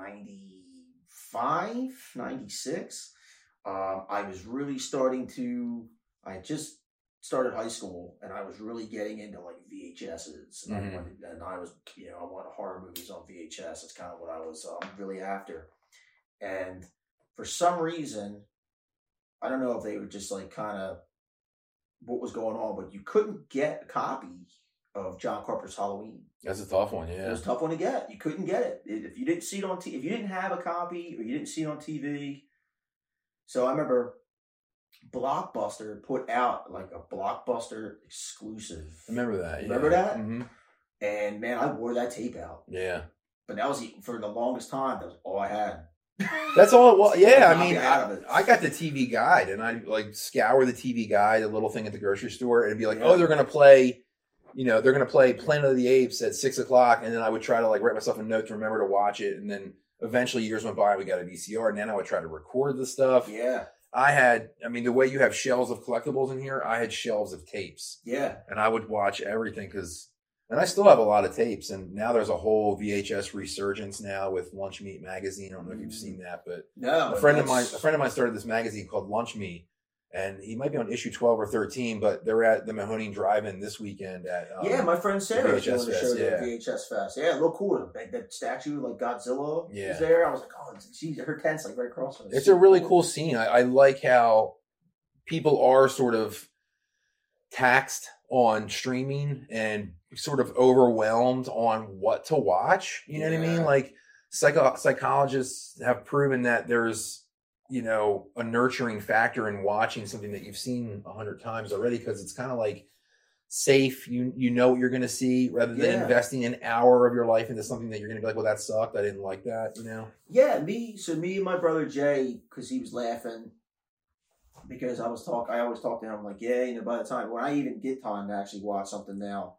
ninety-five, ninety-six. Um, I was really starting to, I just started high school and I was really getting into like V H S's. And, mm-hmm. I, wanted, and I was, you know, I wanted horror movies on V H S. That's kind of what I was um, really after. And for some reason, I don't know if they were just like kind of what was going on, but you couldn't get a copy of John Carpenter's Halloween. That's a tough one, yeah. It was a tough one to get. You couldn't get it. If you didn't see it on T V, if you didn't have a copy or you didn't see it on T V. So I remember Blockbuster put out like a Blockbuster exclusive. I remember that. Remember yeah. that? Mm-hmm. And man, I wore that tape out. Yeah. But that was for the longest time. That was all I had. That's all it was. Yeah, I mean, I, I got the T V guide, and I like scour the T V guide, a little thing at the grocery store, and it'd be like, yeah. oh, they're gonna play, you know, they're gonna play Planet of the Apes at six o'clock, and then I would try to like write myself a note to remember to watch it, and then eventually years went by, we got a V C R, and then I would try to record the stuff. Yeah. I had, I mean, the way you have shelves of collectibles in here, I had shelves of tapes. Yeah. And I would watch everything because, and I still have a lot of tapes. And now there's a whole V H S resurgence now with Lunch Meat magazine. I don't know if you've seen that, but no, a friend of mine, a friend of mine started this magazine called Lunch Meat. And he might be on issue twelve or thirteen, but they're at the Mahoning Drive-In this weekend at um, yeah, my friend Sarah was doing the show yeah. at V H S Fest. Yeah, a little cool. That, that statue, like Godzilla, yeah. was there. I was like, oh, she's her tent's like right across from us. It's a really cool, cool scene. I, I like how people are sort of taxed on streaming and sort of overwhelmed on what to watch. You know yeah. what I mean? Like psycho- psychologists have proven that there's, you know, a nurturing factor in watching something that you've seen a hundred times already, because it's kind of like safe. You you know what you're going to see, rather than Yeah. investing an hour of your life into something that you're going to be like, well, that sucked. I didn't like that. You know. Yeah, me. So me and my brother Jay, because he was laughing, because I was talk. I always talk to him I'm like, yeah. You know, by the time when I even get time to actually watch something now,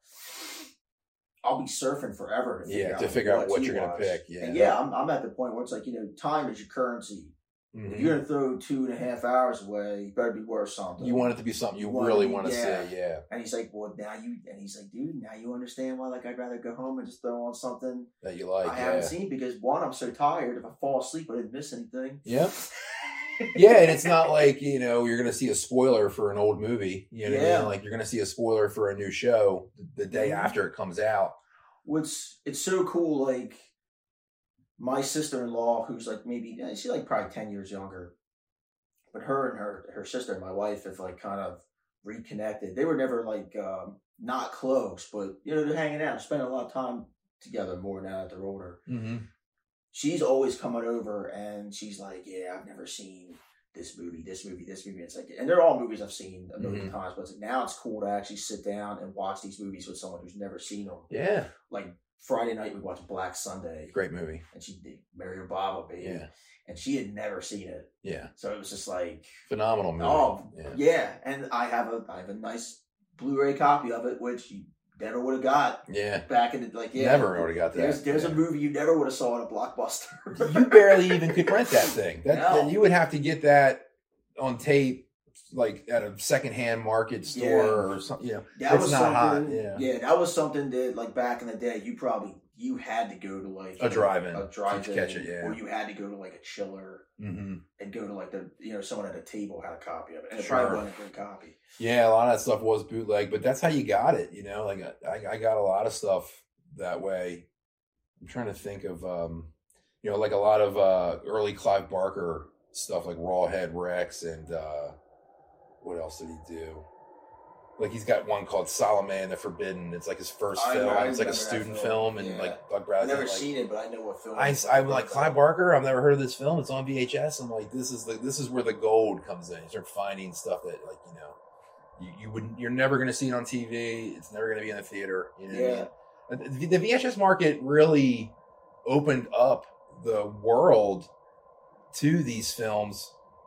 I'll be surfing forever. To figure Yeah, out to figure out what to you're going to watch. pick. Yeah. And yeah, I'm I'm at the point where it's like, you know, time is your currency. Mhm. If you're gonna throw two and a half hours away, you better be worth something. You want it to be something you, You want really it- want to yeah. see. Yeah. And he's like, well, now you. And he's like, dude, now you understand why. Like, I'd rather go home and just throw on something That you like. I yeah. haven't seen because one, I'm so tired. If I fall asleep, I didn't miss anything. Yep. Yeah, and it's not like, you know, you're going to see a spoiler for an old movie. You know what I Yeah. mean? Like, you're going to see a spoiler for a new show the day Mhm. after it comes out. What's it's so cool. Like my sister-in-law, who's like maybe she's like probably ten years younger, but her and her her sister, my wife, have like kind of reconnected. They were never like um, not close, but you know they're hanging out, spending a lot of time together more now that they're older. Mm-hmm. She's always coming over and she's like, yeah, I've never seen this movie, this movie, this movie. It's like, and they're all movies I've seen a 1000000 Mhm. times, but it's like, now it's cool to actually sit down and watch these movies with someone who's never seen them. Yeah. Like Friday night, we watched Black Sunday, Great movie. and she did Mario Baba, baby, Yeah. and she had never seen it, Yeah. so it was just like, Phenomenal movie. oh yeah. yeah. And I have a I have a nice Blu-ray copy of it, which you never would have got Yeah. back in the like yeah. Never already got that. There's there's yeah. a movie you never would have saw at a Blockbuster. You barely even could rent that thing. That, No. that- you would have to get that on tape, like at a secondhand market store Yeah. or something. You know, That it's was not hot. something. Yeah. that was something that like back in the day, you probably you had to go to like A drive-in a drive-in, to catch it, yeah. or you had to go to like a chiller Mm-hmm. and go to like the you know someone at a table had a copy of it, and it Sure. probably wasn't a good copy. Yeah, a lot of that stuff was bootleg, but that's how you got it. You know, like I, I got a lot of stuff that way. I'm trying to think of, um, you know, like a lot of uh, early Clive Barker stuff, like Rawhead Rex, and uh, what else did he do? Like he's got one called Solomon the Forbidden. It's like his first I- film. I it's like a remember that student film. film, and Yeah. like Doug I've Bradley. never like, seen it, but I know what film. I, it's I'm like Clive Barker. I've never heard of this film. It's on V H S. I'm like, this is the this is where the gold comes in. You start finding stuff that like you know, you, you wouldn't. You're never going to see it on T V. It's never going to be in the theater. You know Yeah. what I mean? The, the V H S market really opened up the world to these films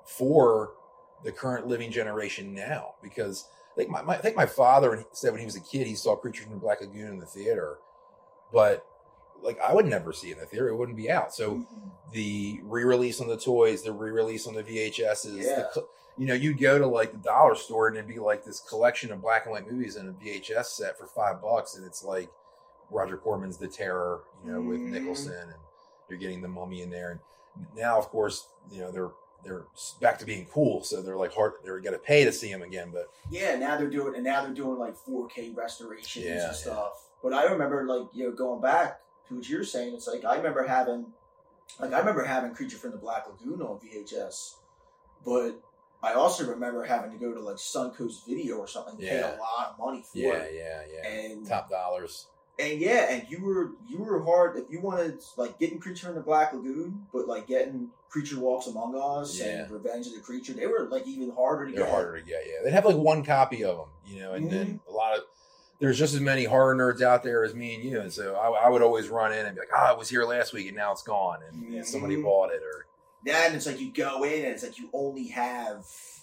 for the current living generation now, because I think my, my I think my father said when he was a kid he saw Creatures from the Black Lagoon in the theater, but like I would never see it in the theater. It wouldn't be out. So the re-release on the toys, the re-release on the V H Ss, Yeah. the, cl- you know, you'd go to like the dollar store and it'd be like this collection of black and white movies in a V H S set for five bucks, and it's like Roger Corman's The Terror, you know, with Mhm. Nicholson, and you're getting the Mummy in there. And now, of course, you know they're they're back to being cool, so they're like hard. They're gonna pay to see them again, but Yeah, now they're doing and now they're doing like four K restorations Yeah, yeah. and stuff. But I remember like you know going back to what you're saying. It's like I remember having like I remember having Creature from the Black Lagoon on V H S, but I also remember having to go to like Suncoast Video or something and pay Yeah. a lot of money for yeah, it. yeah, yeah, And top dollars. and yeah, and you were you were hard if you wanted like getting Creature in the Black Lagoon, but like getting Creature Walks Among Us Yeah. and Revenge of the Creature, they were like even harder to They're get. harder to get. Yeah, they'd have like one copy of them, you know, and then a lot of there's just as many horror nerds out there as me and you, and so I, I would always run in and be like, "Ah, it was here last week and now it's gone," and you know, somebody Mhm. bought it, or Yeah, and it's like you go in and it's like you only have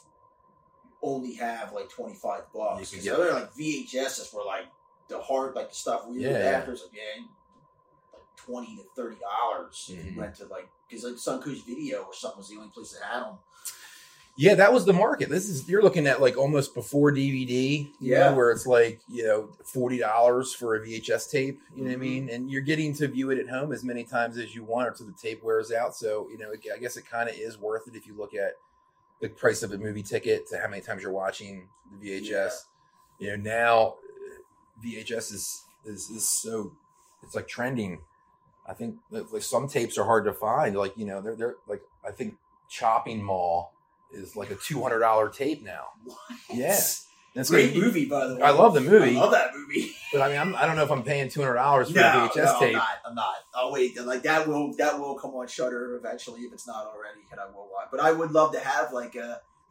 only have like twenty five bucks. You can Because get- other like V H S's were like the hard like the stuff we Yeah, were yeah. after. It's like yeah, like twenty to thirty dollars. If Mhm. you went to like because like Suncoast Video or something was the only place that had them. yeah, that was the market. This is you're looking at like almost before D V D, you Yeah. know, where it's like you know forty dollars for a V H S tape. You know what I Mhm. mean? And you're getting to view it at home as many times as you want until the tape wears out. So you know, I guess it kind of is worth it if you look at the price of a movie ticket to how many times you're watching the V H S. You know, now uh, V H S is, is is so it's like trending. I think that, like some tapes are hard to find. Like you know, they're they're like I think Chopping Mall is like a two hundred dollar tape now. What? Yeah. That's Great great. movie, by the way. I love the movie, I love that movie. but I mean, I'm, I don't know if I'm paying two hundred dollars for no, a V H S no, tape. I'm not. I'm not. I'll wait. Like that will that will come on Shudder eventually if it's not already, and I will watch. But I would love to have like a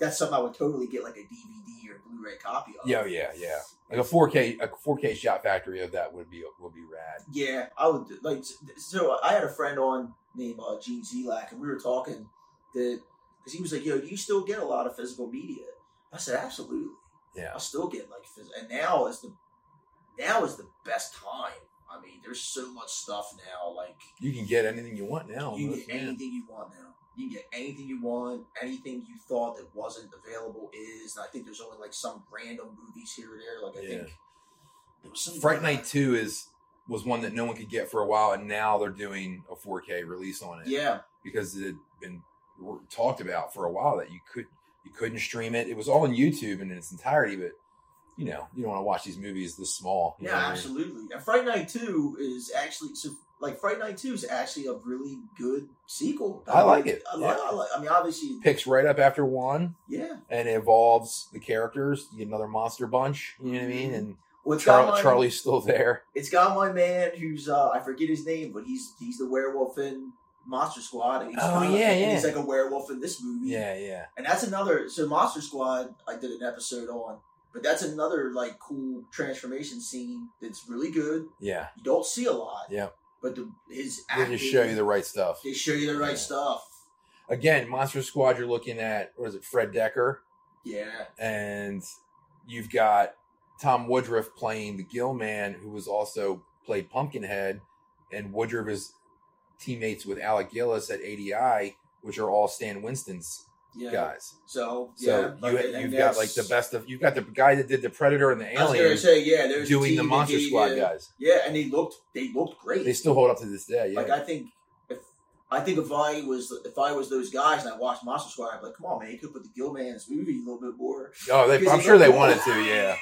that's something I would totally get like a D V D or Blu-ray copy of. Yeah, yeah, yeah. Like a four K, a four K shot factory of that would be would be rad. Yeah, I would like. So I had a friend on named uh, Gene Zelak, and we were talking that because he was like, "Yo, do you still get a lot of physical media?" I said, "Absolutely. Yeah, I still get like phys- and now is the now is the best time. I mean, there's so much stuff now. Like you can get anything you want now. you can almost, get yeah. anything you want now. You can get anything you want. Anything you thought that wasn't available is. And I think there's only like some random movies here or there. Like I Yeah. think there was some Fright Night Two is was one that no one could get for a while, and now they're doing a four K release on it. Yeah, because it had been talked about for a while that you could you couldn't stream it. It was all on YouTube in its entirety, but you know you don't want to watch these movies this small. You yeah, know what I mean? absolutely. And Fright Night Two is actually so. Like Fright Night Two is actually a really good sequel. I like it. I, like, Yeah. I, like, I mean, obviously, Picks right up after one, yeah. and it evolves the characters. You get another monster bunch. You know what I mean? And Well, it's Char- got my, Charlie's still there. It's got my man who's uh, I forget his name, but he's he's the werewolf in Monster Squad. And he's Oh, kinda- yeah, and yeah. He's like a werewolf in this movie. Yeah, yeah. And that's another. So Monster Squad, I did an episode on, but that's another like cool transformation scene that's really good. Yeah. You don't see a lot. Yeah. But the, his They acting, just show you the right stuff. They show you the right Yeah. stuff. Again, Monster Squad, you're looking at, what is it, Fred Decker? Yeah. And you've got Tom Woodruff playing the Gill Man, who was also played Pumpkinhead, and Woodruff is teammates with Alec Gillis at A D I, which are all Stan Winston's Yeah. guys. So, So yeah, you, like, and you've got like that's- the best of. You've got the guy that did the Predator and the I was gonna Alien say, yeah, there's a doing team the that Monster gave Squad you- guys. Yeah, and they looked they looked great. They still hold up to this day. Yeah, Like I think if I think if I was if I was those guys and I watched Monster Squad, I'd be like, come on, man, you could put the Gill Man in this movie a little bit more. oh, they, because I'm he sure they looked wanted cool. to. Yeah,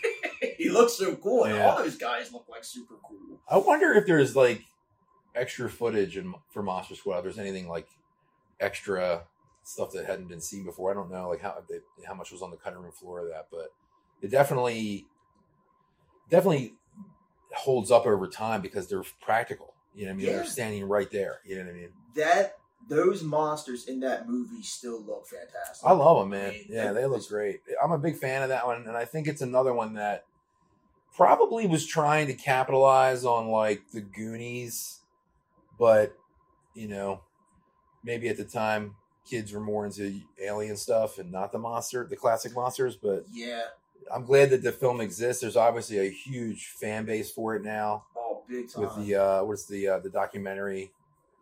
He looks so cool, and Yeah. all those guys look like super cool. I wonder if there's like extra footage in, for Monster Squad. If there's anything like extra stuff that hadn't been seen before. I don't know like how they, how much was on the cutting room floor of that, but it definitely definitely holds up over time because they're practical. You know what I mean? Yeah. They're standing right there. You know what I mean? That those monsters in that movie still look fantastic. I love them, man. I mean, Yeah, it- they look it's- great. I'm a big fan of that one, and I think it's another one that probably was trying to capitalize on like the Goonies, but you know, maybe at the time kids were more into alien stuff and not the monster, the classic monsters. But Yeah, I'm glad that the film exists. There's obviously a huge fan base for it now oh, big time. with the uh, what's the uh, the documentary.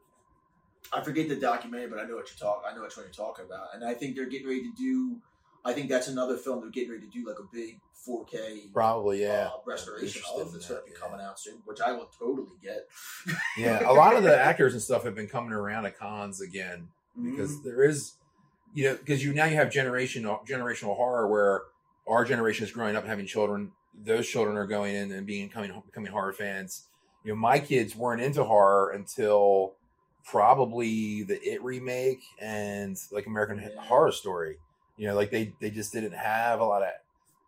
I forget the documentary, but I know what you're talking. I know what you're talking about, and I think they're getting ready to do. I think that's another film they're getting ready to do, like a big four K Probably, yeah. uh, restoration Interested of. in It's that, going to be yeah. coming out soon, which I will totally get. Yeah, a lot of the actors and stuff have been coming around at cons again. Because Mhm. there is, you know, because you now you have generational generational horror where our generation is growing up and having children. Those children are going in and being becoming becoming horror fans. You know, my kids weren't into horror until probably the It remake and like American Yeah. Horror Story. You know, like they they just didn't have a lot of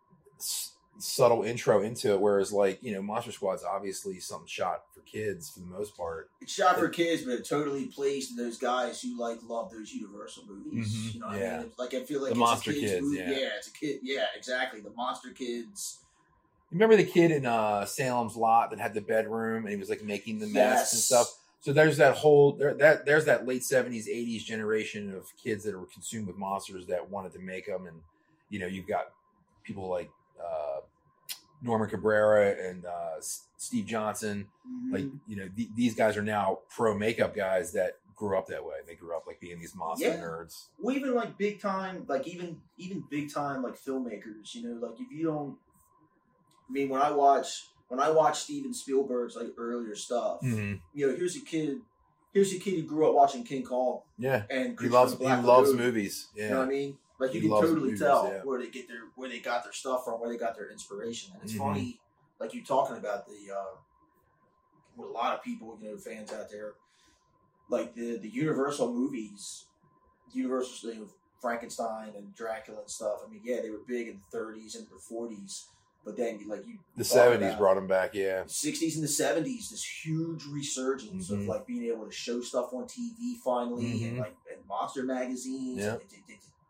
s- subtle intro into it. Whereas like you know, Monster Squad's obviously something shot for kids for the most part. It's shot for kids, but it totally plays to those guys who like love those Universal movies. Mhm, You know what yeah. I mean? It's like I feel like The it's Monster a kid's Kids, movie. yeah. it's a kid. Yeah, exactly. The Monster Kids. Remember the kid in uh, Salem's Lot that had the bedroom and he was like making the masks and Yes. stuff. So there's that whole there that there's that late seventies, eighties generation of kids that were consumed with monsters that wanted to make them, and you know you've got people like uh, Norman Cabrera and uh, S- Steve Johnson. Mhm. Like you know th- these guys are now pro makeup guys that grew up that way. They grew up like being these monster Yeah. nerds. Well, even like big time, like even even big time like filmmakers. You know, like if you don't. I mean, when I watch when I watch Steven Spielberg's like earlier stuff, Mm-hmm. you know, here's a kid, here's a kid who grew up watching King Kong Yeah, and he Creature loves from he the Black loves Lagoon. movies. Yeah, You know what I mean? Like you He can loves totally movies, tell yeah. where they get their where they got their stuff from, where they got their inspiration. And it's Mhm. funny, like you talking about the uh, with a lot of people, you know, fans out there, like the the Universal movies, Universal, you know, Frankenstein and Dracula and stuff. I mean, yeah, they were big in the thirties and the forties, but then like you the talk seventies about- brought him back. Yeah, sixties and the seventies, this huge resurgence Mhm. of like being able to show stuff on T V finally, and Mhm. like and monster magazines. Yeah. And it, it, it,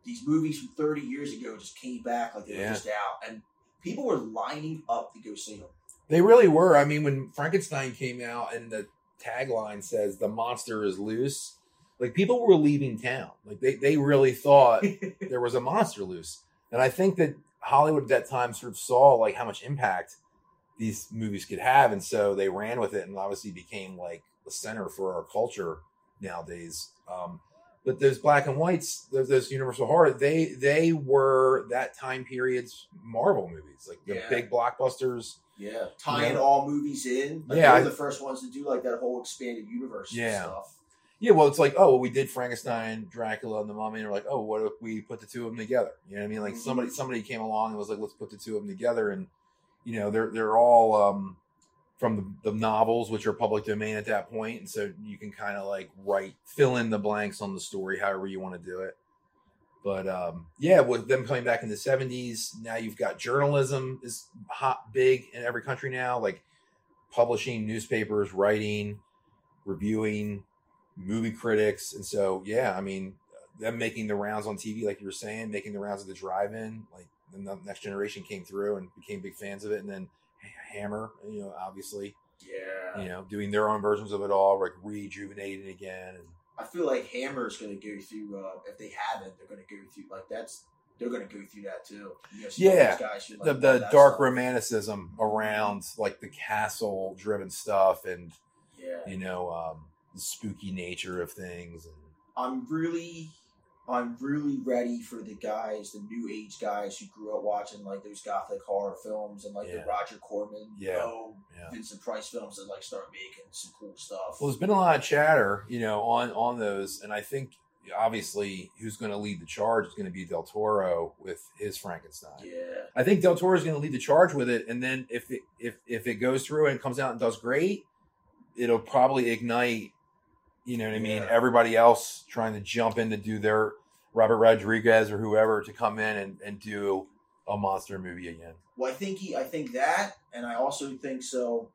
these movies from thirty years ago just came back like they Yeah. were just out, and people were lining up to go see them. They really were. I mean, when Frankenstein came out and the tagline says "the monster is loose," like people were leaving town. Like they they really thought there was a monster loose, and I think that Hollywood at that time sort of saw like how much impact these movies could have, and so they ran with it, and obviously became like the center for our culture nowadays. Um, but those black and whites, those, those Universal horror, they they were that time period's Marvel movies, like the Yeah. big blockbusters. Yeah, tying Yeah. all movies in. Like Yeah, they I- were the first ones to do like that whole expanded universe Yeah. stuff. Yeah, well, it's like, oh, well, we did Frankenstein, Dracula, and the Mummy, and we're like, oh, what if we put the two of them together? You know what I mean? Like Mhm. somebody somebody came along and was like, let's put the two of them together, and you know, they're they're all um, from the, the novels, which are public domain at that point, and so you can kind of like write, fill in the blanks on the story, however you want to do it. But um, yeah, with them coming back in the seventies, now you've got journalism is hot, big in every country now, like publishing, newspapers, writing, reviewing, movie critics. And so, yeah, I mean, them making the rounds on T V, like you were saying, making the rounds at the drive-in, like the next generation came through and became big fans of it. And then Hammer, you know, obviously, Yeah. you know, doing their own versions of it all, like rejuvenating again. And I feel like Hammer's going to go through, uh, if they haven't, they're going to go through, like, that's, they're going to go through that too. You know, some of Yeah. those guys who, like, the love the that dark stuff. romanticism around like the castle driven stuff and, Yeah. you know, um, the spooky nature of things. And I'm really, I'm really ready for the guys, the new age guys who grew up watching like those gothic horror films and like Yeah. the Roger Corman, Yeah. oh, Yeah. Vincent Price films that like start making some cool stuff. Well, there's been a lot of chatter, you know, on on those, and I think obviously who's going to lead the charge is going to be Del Toro with his Frankenstein. Yeah. I think Del Toro is going to lead the charge with it, and then if it if if it goes through and comes out and does great, it'll probably ignite. You know what I mean? Yeah. Everybody else trying to jump in to do their Robert Rodriguez or whoever to come in and, and do a monster movie again. Well, I think he, I think that, and I also think so.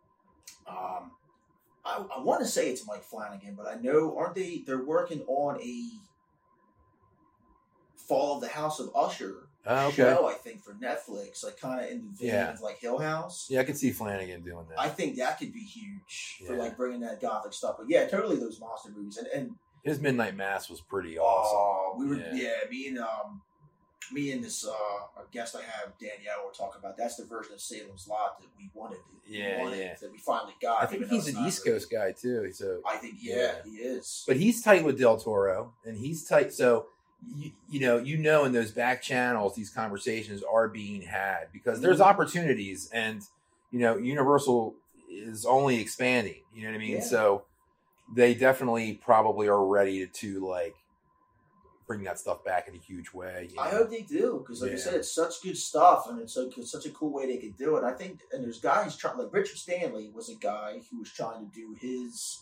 Um, I, I want to say it's Mike Flanagan, but I know aren't they? They're working on a Fall of the House of Usher Oh, okay. show, I think, for Netflix, like kind of in the vein Yeah. of like Hill House. Yeah, I could see Flanagan doing that. I think that could be huge for Yeah. like bringing that gothic stuff. But yeah, totally those monster movies, and and His Midnight Mass was pretty awesome. oh, we were Yeah. yeah, me and um. Me and this uh, a guest I have, Danielle, were talking about. That's the version of Salem's Lot that we wanted. we Yeah, wanted, yeah. That we finally got. I think even though he's it's an not East really- Coast guy too. So, I think yeah, Yeah. he is. but he's tight with Del Toro, and he's tight. So, you, you know, you know, in those back channels, these conversations are being had because there's Mhm. opportunities, and you know, Universal is only expanding. You know what I mean? Yeah. So, they definitely probably are ready to, to like bring that stuff back in a huge way. you I know? hope they do because, like I Yeah. said, it's such good stuff, and it's, like, it's such a cool way they could do it. I think, and there's guys trying. Like Richard Stanley was a guy who was trying to do his.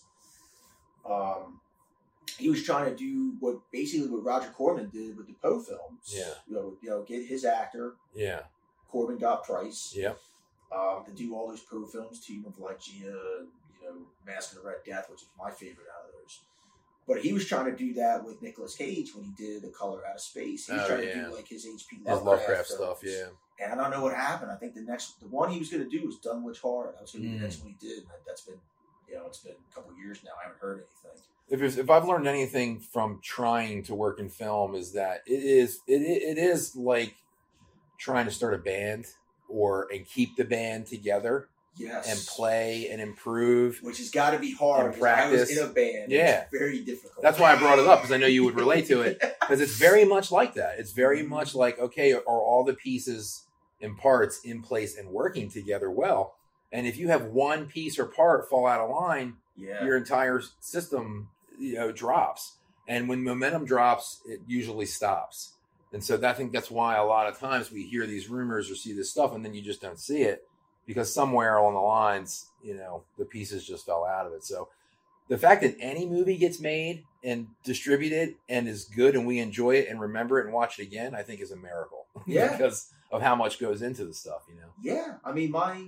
Um, he was trying to do what basically what Roger Corman did with the Poe films. Yeah. You know, you know, get his actor. Yeah. Corbin got Price. Yep. Um, to do all those Poe films, Team of Lygia, you know, Mask of the Red Death, which is my favorite out of those. But he was trying to do that with Nicolas Cage when he did The Color Out of Space. He was Oh, trying yeah. to do like his H P His Lovecraft, Lovecraft films. stuff. Yeah. And I don't know what happened. I think the next, the one he was going to do was Dunwich Horror. That was going to be Mm. the next one he did. And that's been, you know, it's been a couple of years now. I haven't heard anything. If it's, if I've learned anything from trying to work in film is that it is it it is like trying to start a band or and keep the band together Yes. and play and improve. Which has got to be hard. And because I was practice. in a band. Yeah. It's very difficult. That's why I brought it up because I know you would relate to it because it's very much like that. It's very Mm-hmm. much like okay, are all the pieces and parts in place and working together well? And if you have one piece or part fall out of line, Yeah. your entire system, you know, drops. And when momentum drops, it usually stops. And so that, I think that's why a lot of times we hear these rumors or see this stuff and then you just don't see it because somewhere along the lines, you know, the pieces just fell out of it. So the fact that any movie gets made and distributed and is good and we enjoy it and remember it and watch it again, I think is a miracle. Yeah. because of how much goes into the stuff, you know? Yeah, I mean, my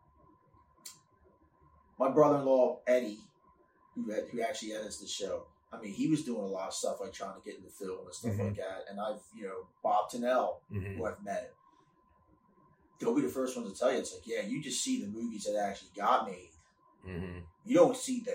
my brother-in-law Eddie, who had, who actually edits the show, I mean, he was doing a lot of stuff like trying to get into film and stuff Mhm. like that. And I've, you know, Bob Tennell, Mhm. who I've met, they'll be the first ones to tell you. It's like, yeah, you just see the movies that actually got made. Mhm. You don't see the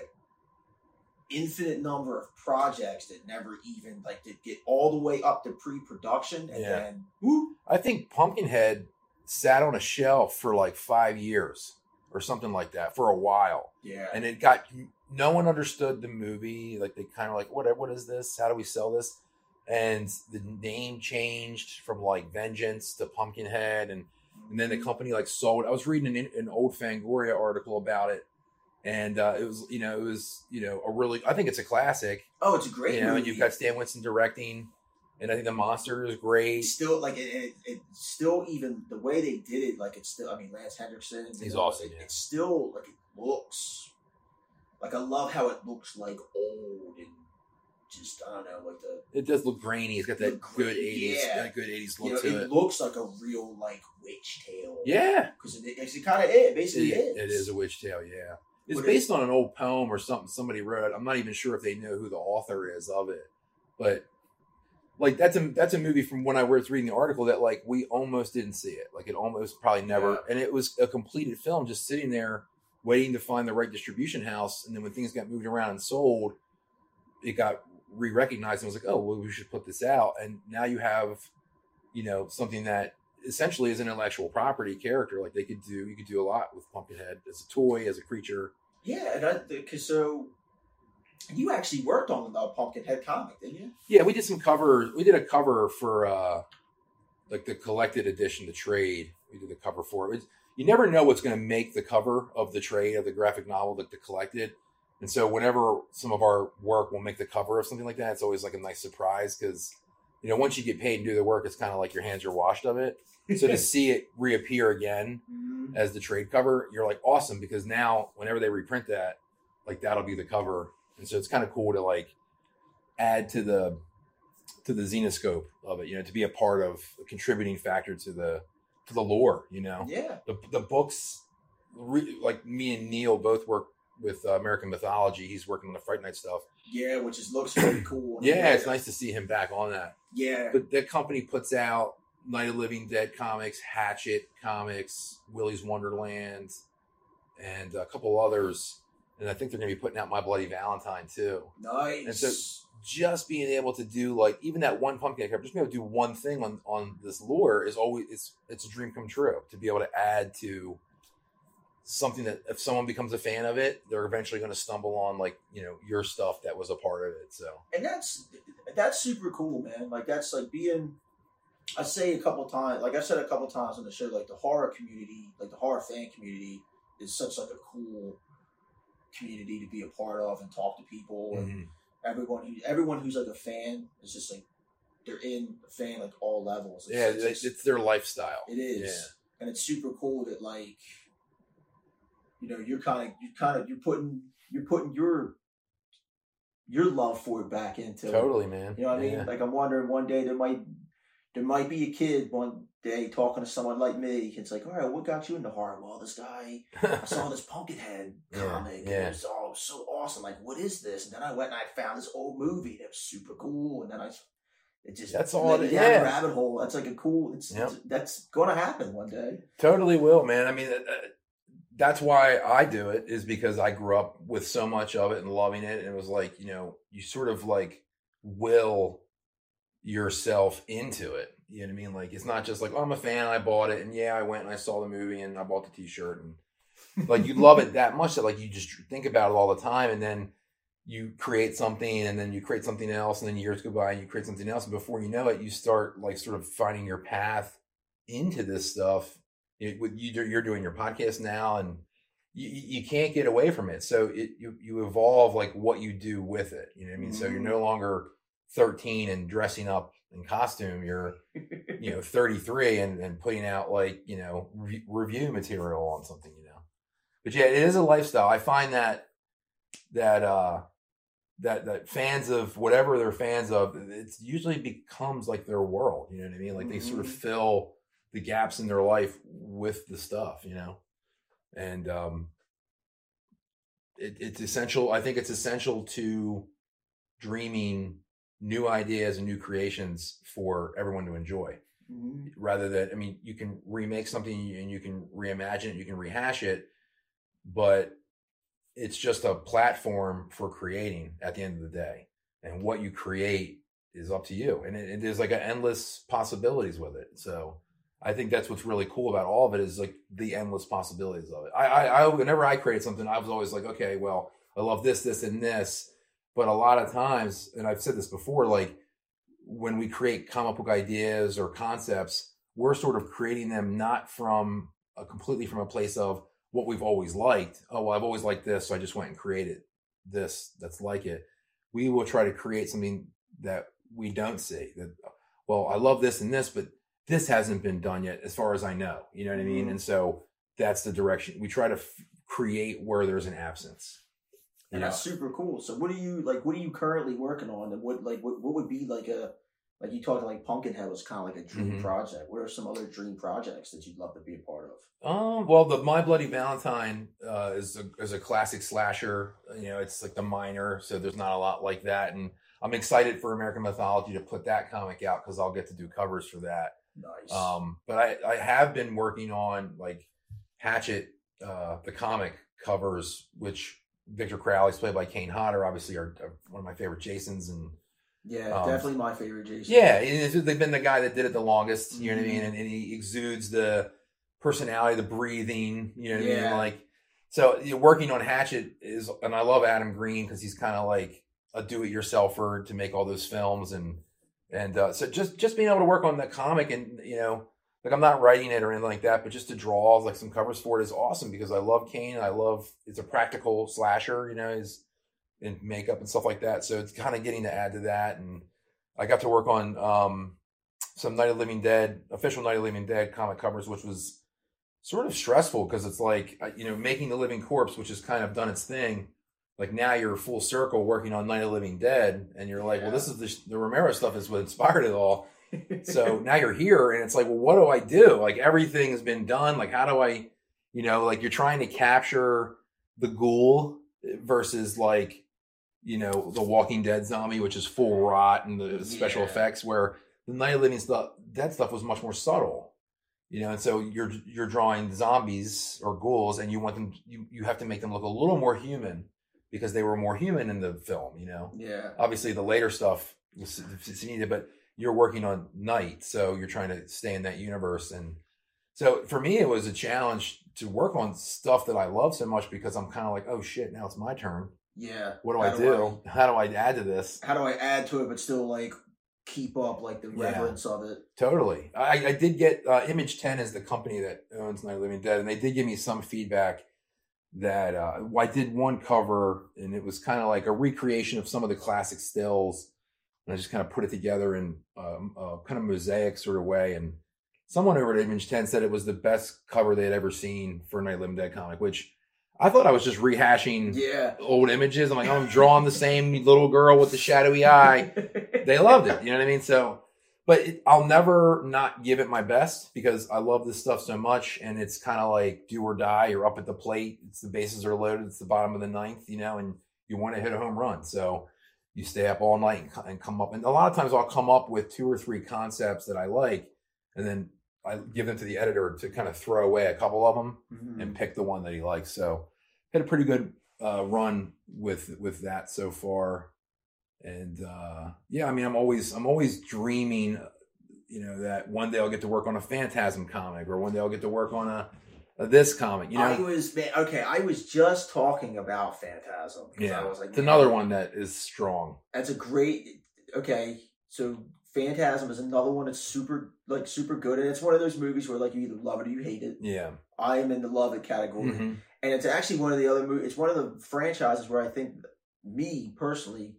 infinite number of projects that never even like did get all the way up to pre-production, and Yeah. then whoop. I think Pumpkinhead sat on a shelf for like five years or something like that for a while, Yeah, and it got no one understood the movie. Like they kind of like, what what is this? How do we sell this? And the name changed from like Vengeance to Pumpkinhead, and and then the company like sold. I was reading an, an old Fangoria article about it, and uh, it was you know it was you know a really I think it's a classic. oh, it's a great You know, movie. and you've got Stan Winston directing, and I think the monster is great. It's still like it, it, it still even the way they did it, like it's still. I mean, Lance Hendrickson, you He's know, awesome, It, yeah. It's still like it looks like I love how it looks like old and just I don't know like the It does look grainy. It's got that Look good grainy, eighties, yeah. that good eighties you look know to it, it. looks like a real like witch tale. Yeah, because it, it's kind of it basically it, is. it is a witch tale. Yeah, it's What based on an old poem or something somebody wrote. I'm not even sure if they know who the author is of it, but like that's a that's a movie from when I was reading the article that like we almost didn't see it. Like it almost probably never, Yeah. and it was a completed film just sitting there waiting to find the right distribution house. And then when things got moved around and sold, it got re-recognized and was like, oh, well, we should put this out. And now you have, you know, something that essentially is an intellectual property character. Like they could do, you could do a lot with Pumpkinhead as a toy, as a creature. Yeah, and I because so you actually worked on the Pumpkinhead comic, didn't you? Yeah, we did some cover. We did a cover for uh like the collected edition, the trade. We did the cover for it. It's, you never know what's going to make the cover of the trade of the graphic novel, like the collected. And so whenever some of our work will make the cover of something like that, it's always like a nice surprise because, you know, once you get paid and do the work, it's kind of like your hands are washed of it. So to see it reappear again Mhm. as the trade cover, you're like, awesome, because now whenever they reprint that, like that'll be the cover. And so it's kind of cool to like add to the to the Xenoscope of it, you know, to be a part of a contributing factor to the to the lore, you know. Yeah, The the books, re, like me and Neil both work with uh, American Mythology. He's working on the Fright Night stuff. yeah, which is looks really cool. Yeah, it's nice to see him back on that. Yeah, But that company puts out Night of the Living Dead comics, Hatchet comics, Willy's Wonderland, and a couple others. And I think they're going to be putting out My Bloody Valentine too. nice. And so just being able to do like even that one pumpkin character, just being able to do one thing on on this lore is always it's it's a dream come true to be able to add to something that if someone becomes a fan of it, they're eventually going to stumble on like you know your stuff that was a part of it. So and that's that's super cool, man. Like that's like being. I say a couple times, like I said a couple times on the show, like the horror community, like the horror fan community, is such like a cool community to be a part of and talk to people and mhm. everyone who everyone who's like a fan is just like they're in a fan like all levels. It's, yeah, it's, it's, it's their lifestyle. it is, Yeah. and it's super cool that like you know you're kind of you kind of you're putting you're putting your your love for it back into it. Totally, man. You know what I mean? Yeah. Like I'm wondering one day there might there might be a kid one day talking to someone like me. It's like, all right, what got you into horror? Well, this guy, I saw this Pumpkinhead Yeah, comic. And yeah. it was all so awesome. Like, what is this? And then I went and I found this old movie that was super cool. And then I, it just That's all led it- me down yeah. the rabbit hole. That's like a cool. It's, Yep. it's that's going to happen one day. Totally will, man. I mean, uh, that's why I do it is because I grew up with so much of it and loving it. And it was like, you know, you sort of like will yourself into it. You know what I mean? Like, it's not just like, oh, I'm a fan. I bought it. And yeah, I went and I saw the movie and I bought the t-shirt. And like, you love it that much that like, you just think about it all the time. And then you create something and then you create something else. And then years go by and you create something else. And before you know it, you start like sort of finding your path into this stuff. It, with you, you're doing your podcast now, and you, you can't get away from it. So it you you evolve like what you do with it. You know what I mean? So you're no longer thirteen and dressing up in costume. You're you know thirty-three and, and putting out like you know re- review material on something. You know, but yeah, it is a lifestyle. I find that that uh that that fans of whatever they're fans of, it usually becomes like their world. You know what I mean? Like they sort of fill the gaps in their life with the stuff, you know, and um, it, it's essential. I think it's essential to dreaming new ideas and new creations for everyone to enjoy. Mm-hmm. Rather than, I mean, you can remake something and you can reimagine it, you can rehash it, but it's just a platform for creating at the end of the day. And what you create is up to you. And it, it is like an endless possibilities with it. So I think that's what's really cool about all of it is like the endless possibilities of it. I, I, I whenever I create something, I was always like, okay, well, I love this, this, and this. But a lot of times, and I've said this before, like when we create comic book ideas or concepts, we're sort of creating them not from a completely from a place of what we've always liked. Oh, well, I've always liked this, so I just went and created this that's like it. We will try to create something that we don't see. That, well, I love this and this, but this hasn't been done yet as far as I know. You know what I mean? Mm-hmm. And so that's the direction. We try to f- create where there's an absence. And that's super cool. So what are you like what are you currently working on? And what like what, what would be like a like you talked like Pumpkinhead was kind of like a dream mm-hmm. project. What are some other dream projects that you'd love to be a part of? Um, well, the My Bloody Valentine uh, is a is a classic slasher. You know, it's like the minor, so there's not a lot like that. And I'm excited for American Mythology to put that comic out because I'll get to do covers for that. Nice. Um, but I, I have been working on like Hatchet, uh, the comic covers, which Victor Crowley's played by Kane Hodder, obviously are, are one of my favorite Jasons. And yeah, um, definitely my favorite Jason. Yeah, they've been the guy that did it the longest, you know what I mean? And, and he exudes the personality, the breathing, you know what yeah. I mean? Like, so you're working on Hatchet is, and I love Adam Green because he's kind of like a do-it-yourselfer to make all those films. And, and uh, so just, just being able to work on that comic and, you know, like I'm not writing it or anything like that, but just to draw like some covers for it is awesome because I love Kane. And I love, it's a practical slasher, you know, he's in makeup and stuff like that. So it's kind of getting to add to that. And I got to work on um, some Night of the Living Dead, official Night of the Living Dead comic covers, which was sort of stressful because it's like, you know, making the Living Corpse, which has kind of done its thing. Like now you're full circle working on Night of the Living Dead. And you're like, yeah. well, this is the, the Romero stuff is what inspired it all. So now you're here and it's like, well, what do I do? Like everything has been done. Like, how do I, you know, like you're trying to capture the ghoul versus like, you know, the Walking Dead zombie, which is full rot and the special yeah. effects, where the Night of the Living stuff, that stuff was much more subtle, you know? And so you're, you're drawing zombies or ghouls and you want them, you, you have to make them look a little more human because they were more human in the film, you know? Yeah. Obviously the later stuff was needed, but you're working on night, so you're trying to stay in that universe. And so for me, it was a challenge to work on stuff that I love so much because I'm kind of like, oh shit, now it's my turn. Yeah. What do I do? do I, how do I add to this? How do I add to it, but still like keep up like the reverence yeah. of it? Totally. I, I did get uh, Image ten is the company that owns Night of the Living Dead, and they did give me some feedback that uh, I did one cover, and it was kind of like a recreation of some of the classic stills. And I just kind of put it together in um, a kind of mosaic sort of way. And someone over at Image ten said it was the best cover they had ever seen for a Night of the Living Dead comic, which I thought I was just rehashing yeah. old images. I'm like, oh, I'm drawing the same little girl with the shadowy eye. They loved it. You know what I mean? So, but it, I'll never not give it my best because I love this stuff so much. And it's kind of like do or die. You're up at the plate. It's the bases are loaded. It's the bottom of the ninth, you know, and you want to hit a home run. So you stay up all night and come up. And a lot of times I'll come up with two or three concepts that I like, and then I give them to the editor to kind of throw away a couple of them mm-hmm. and pick the one that he likes. So had a pretty good uh, run with with that so far. And uh, yeah, I mean, I'm always I'm always dreaming, you know, that one day I'll get to work on a Phantasm comic, or one day I'll get to work on a this comic, you know. I was okay. I was just talking about Phantasm. Yeah, I was like, it's another one that is strong. That's a great. Okay, so Phantasm is another one that's super, like super good, and it's one of those movies where like you either love it or you hate it. Yeah, I am in the love it category, mm-hmm. and it's actually one of the other movies. It's one of the franchises where I think, me personally,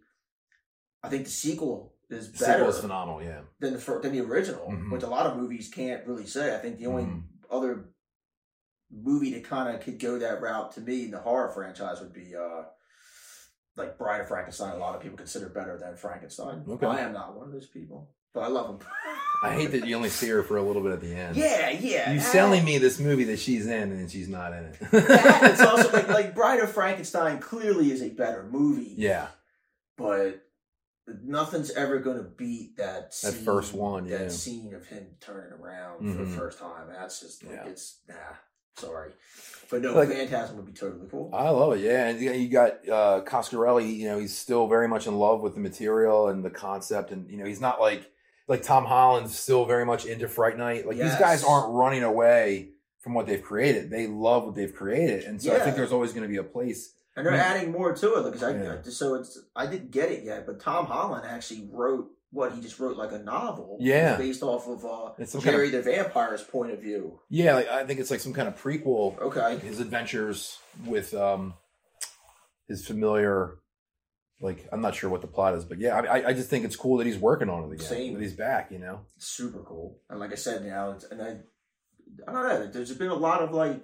I think the sequel is better. The sequel is phenomenal, yeah, than the than the original, mm-hmm. which a lot of movies can't really say. I think the only mm-hmm. other movie that kind of could go that route to me in the horror franchise would be uh like Bride of Frankenstein. A lot of people consider better than Frankenstein. Okay. I am not one of those people, but I love them. I hate that you only see her for a little bit at the end. Yeah, yeah. You're selling me this movie that she's in and she's not in it. That, it's also like, like Bride of Frankenstein clearly is a better movie. Yeah. But nothing's ever gonna beat that that scene, first one, that yeah. scene of him turning around mm-hmm. for the first time. That's just like yeah. it's nah. Sorry, but no, like, Phantasm would be totally cool. I love it, yeah. And you got uh, Coscarelli. You know, he's still very much in love with the material and the concept, and you know, he's not like like Tom Holland's still very much into Fright Night. Like yes. these guys aren't running away from what they've created. They love what they've created, and so yeah. I think there's always going to be a place. And they're I mean, adding more to it because I yeah. so it's I didn't get it yet, but Tom Holland actually wrote what he just wrote like a novel. Yeah, based off of uh, Jerry kind of, the Vampire's point of view. Yeah, like, I think it's like some kind of prequel. Okay, his adventures with um his familiar. Like I'm not sure what the plot is, but yeah, I I just think it's cool that he's working on it again. Same. That he's back, you know. Super cool, and like I said, now it's, and I I don't know. There's been a lot of like.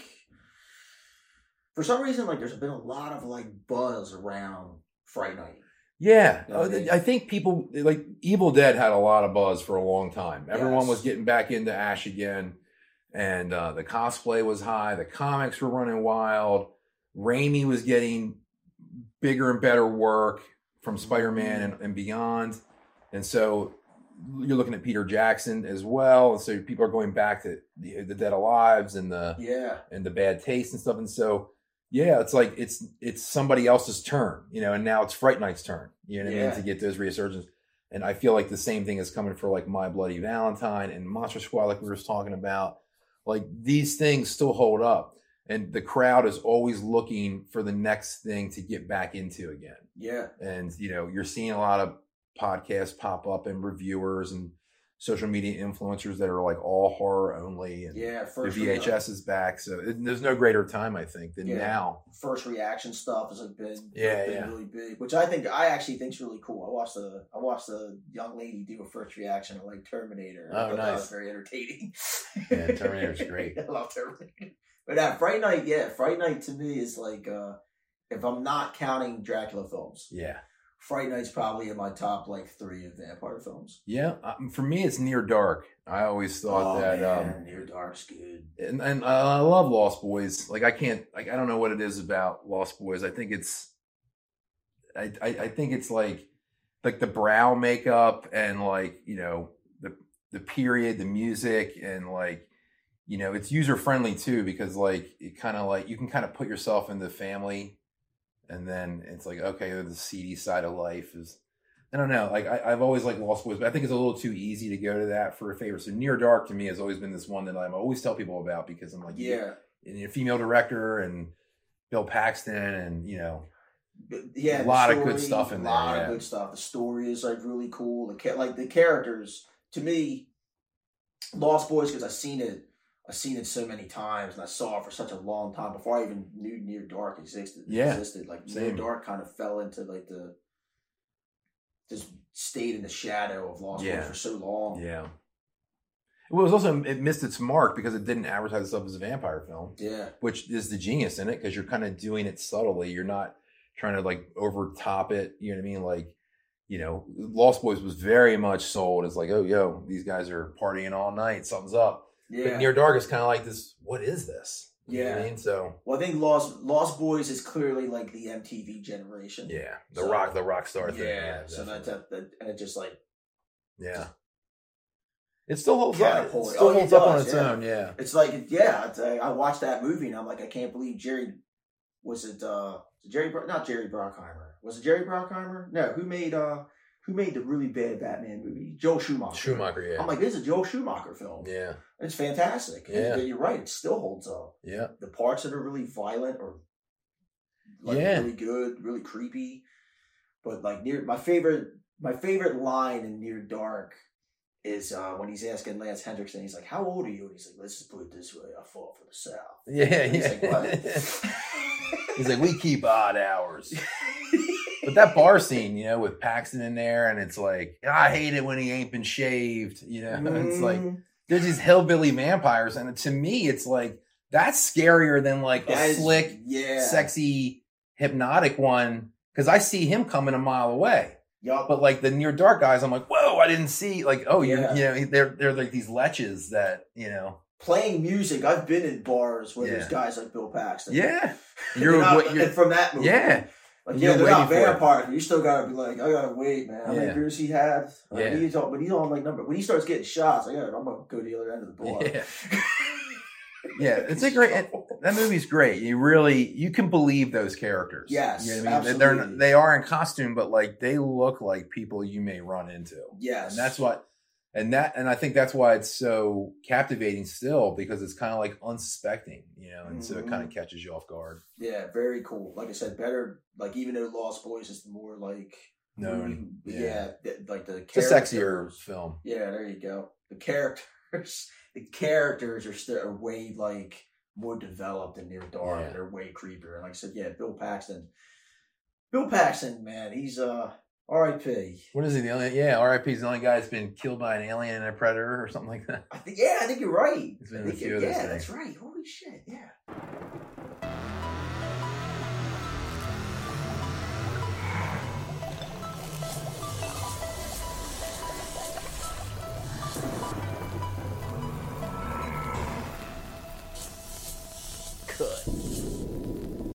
For some reason, like there's been a lot of like buzz around Fright Night. Yeah, you know I, mean? I think people like Evil Dead had a lot of buzz for a long time. Everyone yes. was getting back into Ash again, and uh, the cosplay was high. The comics were running wild. Raimi was getting bigger and better work from Spider-Man and, and beyond, and so you're looking at Peter Jackson as well. And so people are going back to the, the Dead Alives and the yeah and the Bad Taste and stuff, and so. Yeah, it's like it's it's somebody else's turn, you know, and now it's Fright Night's turn, you know what yeah. I mean, to get those resurgences. And I feel like the same thing is coming for like My Bloody Valentine and Monster Squad, like we were just talking about. Like these things still hold up, and the crowd is always looking for the next thing to get back into again. Yeah, and you know, you're seeing a lot of podcasts pop up and reviewers and social media influencers that are like all horror only, and yeah, the V H S is back, so it, there's no greater time I think than yeah. now. First reaction stuff has like been yeah, been yeah. really big, which I think I actually think is really cool. I watched the I watched the young lady do a first reaction of like Terminator. Oh, nice! That was very entertaining. Yeah, Terminator's great. I love Terminator. But that Fright Night, yeah, Fright Night to me is like uh, if I'm not counting Dracula films, yeah. Fright Night's probably in my top like three of vampire films. Yeah, um, for me it's Near Dark. I always thought oh, that man, um, Near Dark's good, and and uh, I love Lost Boys. Like I can't, like I don't know what it is about Lost Boys. I think it's, I I, I think it's like like the brow makeup and like you know the the period, the music, and like you know it's user friendly too because like it kind of like you can kind of put yourself in the family. And then it's like, okay, the seedy side of life is, I don't know. Like I, I've always liked Lost Boys, but I think it's a little too easy to go to that for a favorite. So Near Dark to me has always been this one that I'm always tell people about because I'm like, yeah, and a female director and Bill Paxton and you know, yeah, a lot story, of good stuff in there. A lot yeah. of good stuff. The story is like really cool. The like the characters to me, Lost Boys because I've seen it. I've seen it so many times, and I saw it for such a long time before I even knew Near Dark existed. Yeah, existed. Like same. Near Dark kind of fell into like the just stayed in the shadow of Lost yeah. Boys for so long. Yeah. Well, it was also it missed its mark because it didn't advertise itself as a vampire film. Yeah, which is the genius in it because you're kind of doing it subtly. You're not trying to like overtop it. You know what I mean? Like, you know, Lost Boys was very much sold as like, oh, yo, these guys are partying all night. Something's up. Yeah. But Near Dark is kind of like this, what is this? You yeah. know what I mean? So. Well, I think Lost Lost Boys is clearly like the M T V generation. Yeah. The so, rock, the rock star yeah, thing. Yeah. So that's that, that, and it just like. Yeah. It still holds yeah, up. It still oh, holds it up does, on its yeah. own, yeah. It's like, yeah, it's, uh, I watched that movie and I'm like, I can't believe Jerry, was it, uh, Jerry, not Jerry Bruckheimer. Was it Jerry Bruckheimer? No, who made, uh, who made the really bad Batman movie? Joel Schumacher. Schumacher, yeah. I'm like, this is a Joel Schumacher film. Yeah. It's fantastic. Yeah. And you're right, it still holds up. Yeah. The parts that are really violent or like yeah. really good, really creepy. But like near my favorite my favorite line in Near Dark is uh, when he's asking Lance Hendrickson, he's like, how old are you? And he's like, let's just put it this way, I fought for the South. Yeah, and yeah. He's like, what? He's like, we keep odd hours. But that bar scene, you know, with Paxton in there, and it's like, I hate it when he ain't been shaved, you know? Mm. It's like, there's these hillbilly vampires, and to me, it's like, that's scarier than like that a is, slick, yeah. sexy, hypnotic one, because I see him coming a mile away. Yep. But like the Near Dark guys, I'm like, whoa, I didn't see, like, oh, yeah. you're, you know, they're, they're like these leches that, you know. Playing music, I've been in bars where yeah. there's guys like Bill Paxton. Yeah. You're, not, you're from that movie. Yeah. Like, And yeah, you're they're not waiting for it. vampires, but you still gotta be like, I gotta wait, man. How many Yeah. beers he had? Like, Yeah. he's on, but he's on like number. When he starts getting shots, like, yeah, I'm gonna go to the other end of the block. Yeah. Yeah, it's a great. It, that movie's great. You really you can believe those characters. Yes, you know what I mean. They're absolutely. they are in costume, but like they look like people you may run into. Yes, and that's what, and that, and I think that's why it's so captivating still, because it's kind of like unsuspecting, you know, and so it kind of catches you off guard. Yeah, very cool. Like I said, better. Like even though Lost Boys is more like Known, yeah, yeah. th- like the It's a sexier characters- film. Yeah, there you go. The characters, the characters are still are way like more developed and they're dark. Yeah. And they're way creepier. And like I said, yeah, Bill Paxton. Bill Paxton, man, he's uh R I P. What is he? The only yeah, R I P is the only guy that's been killed by an alien and a predator or something like that. I think yeah, I think you're right. He's been I in a think few you're- of those yeah, things. that's right. Holy shit, yeah.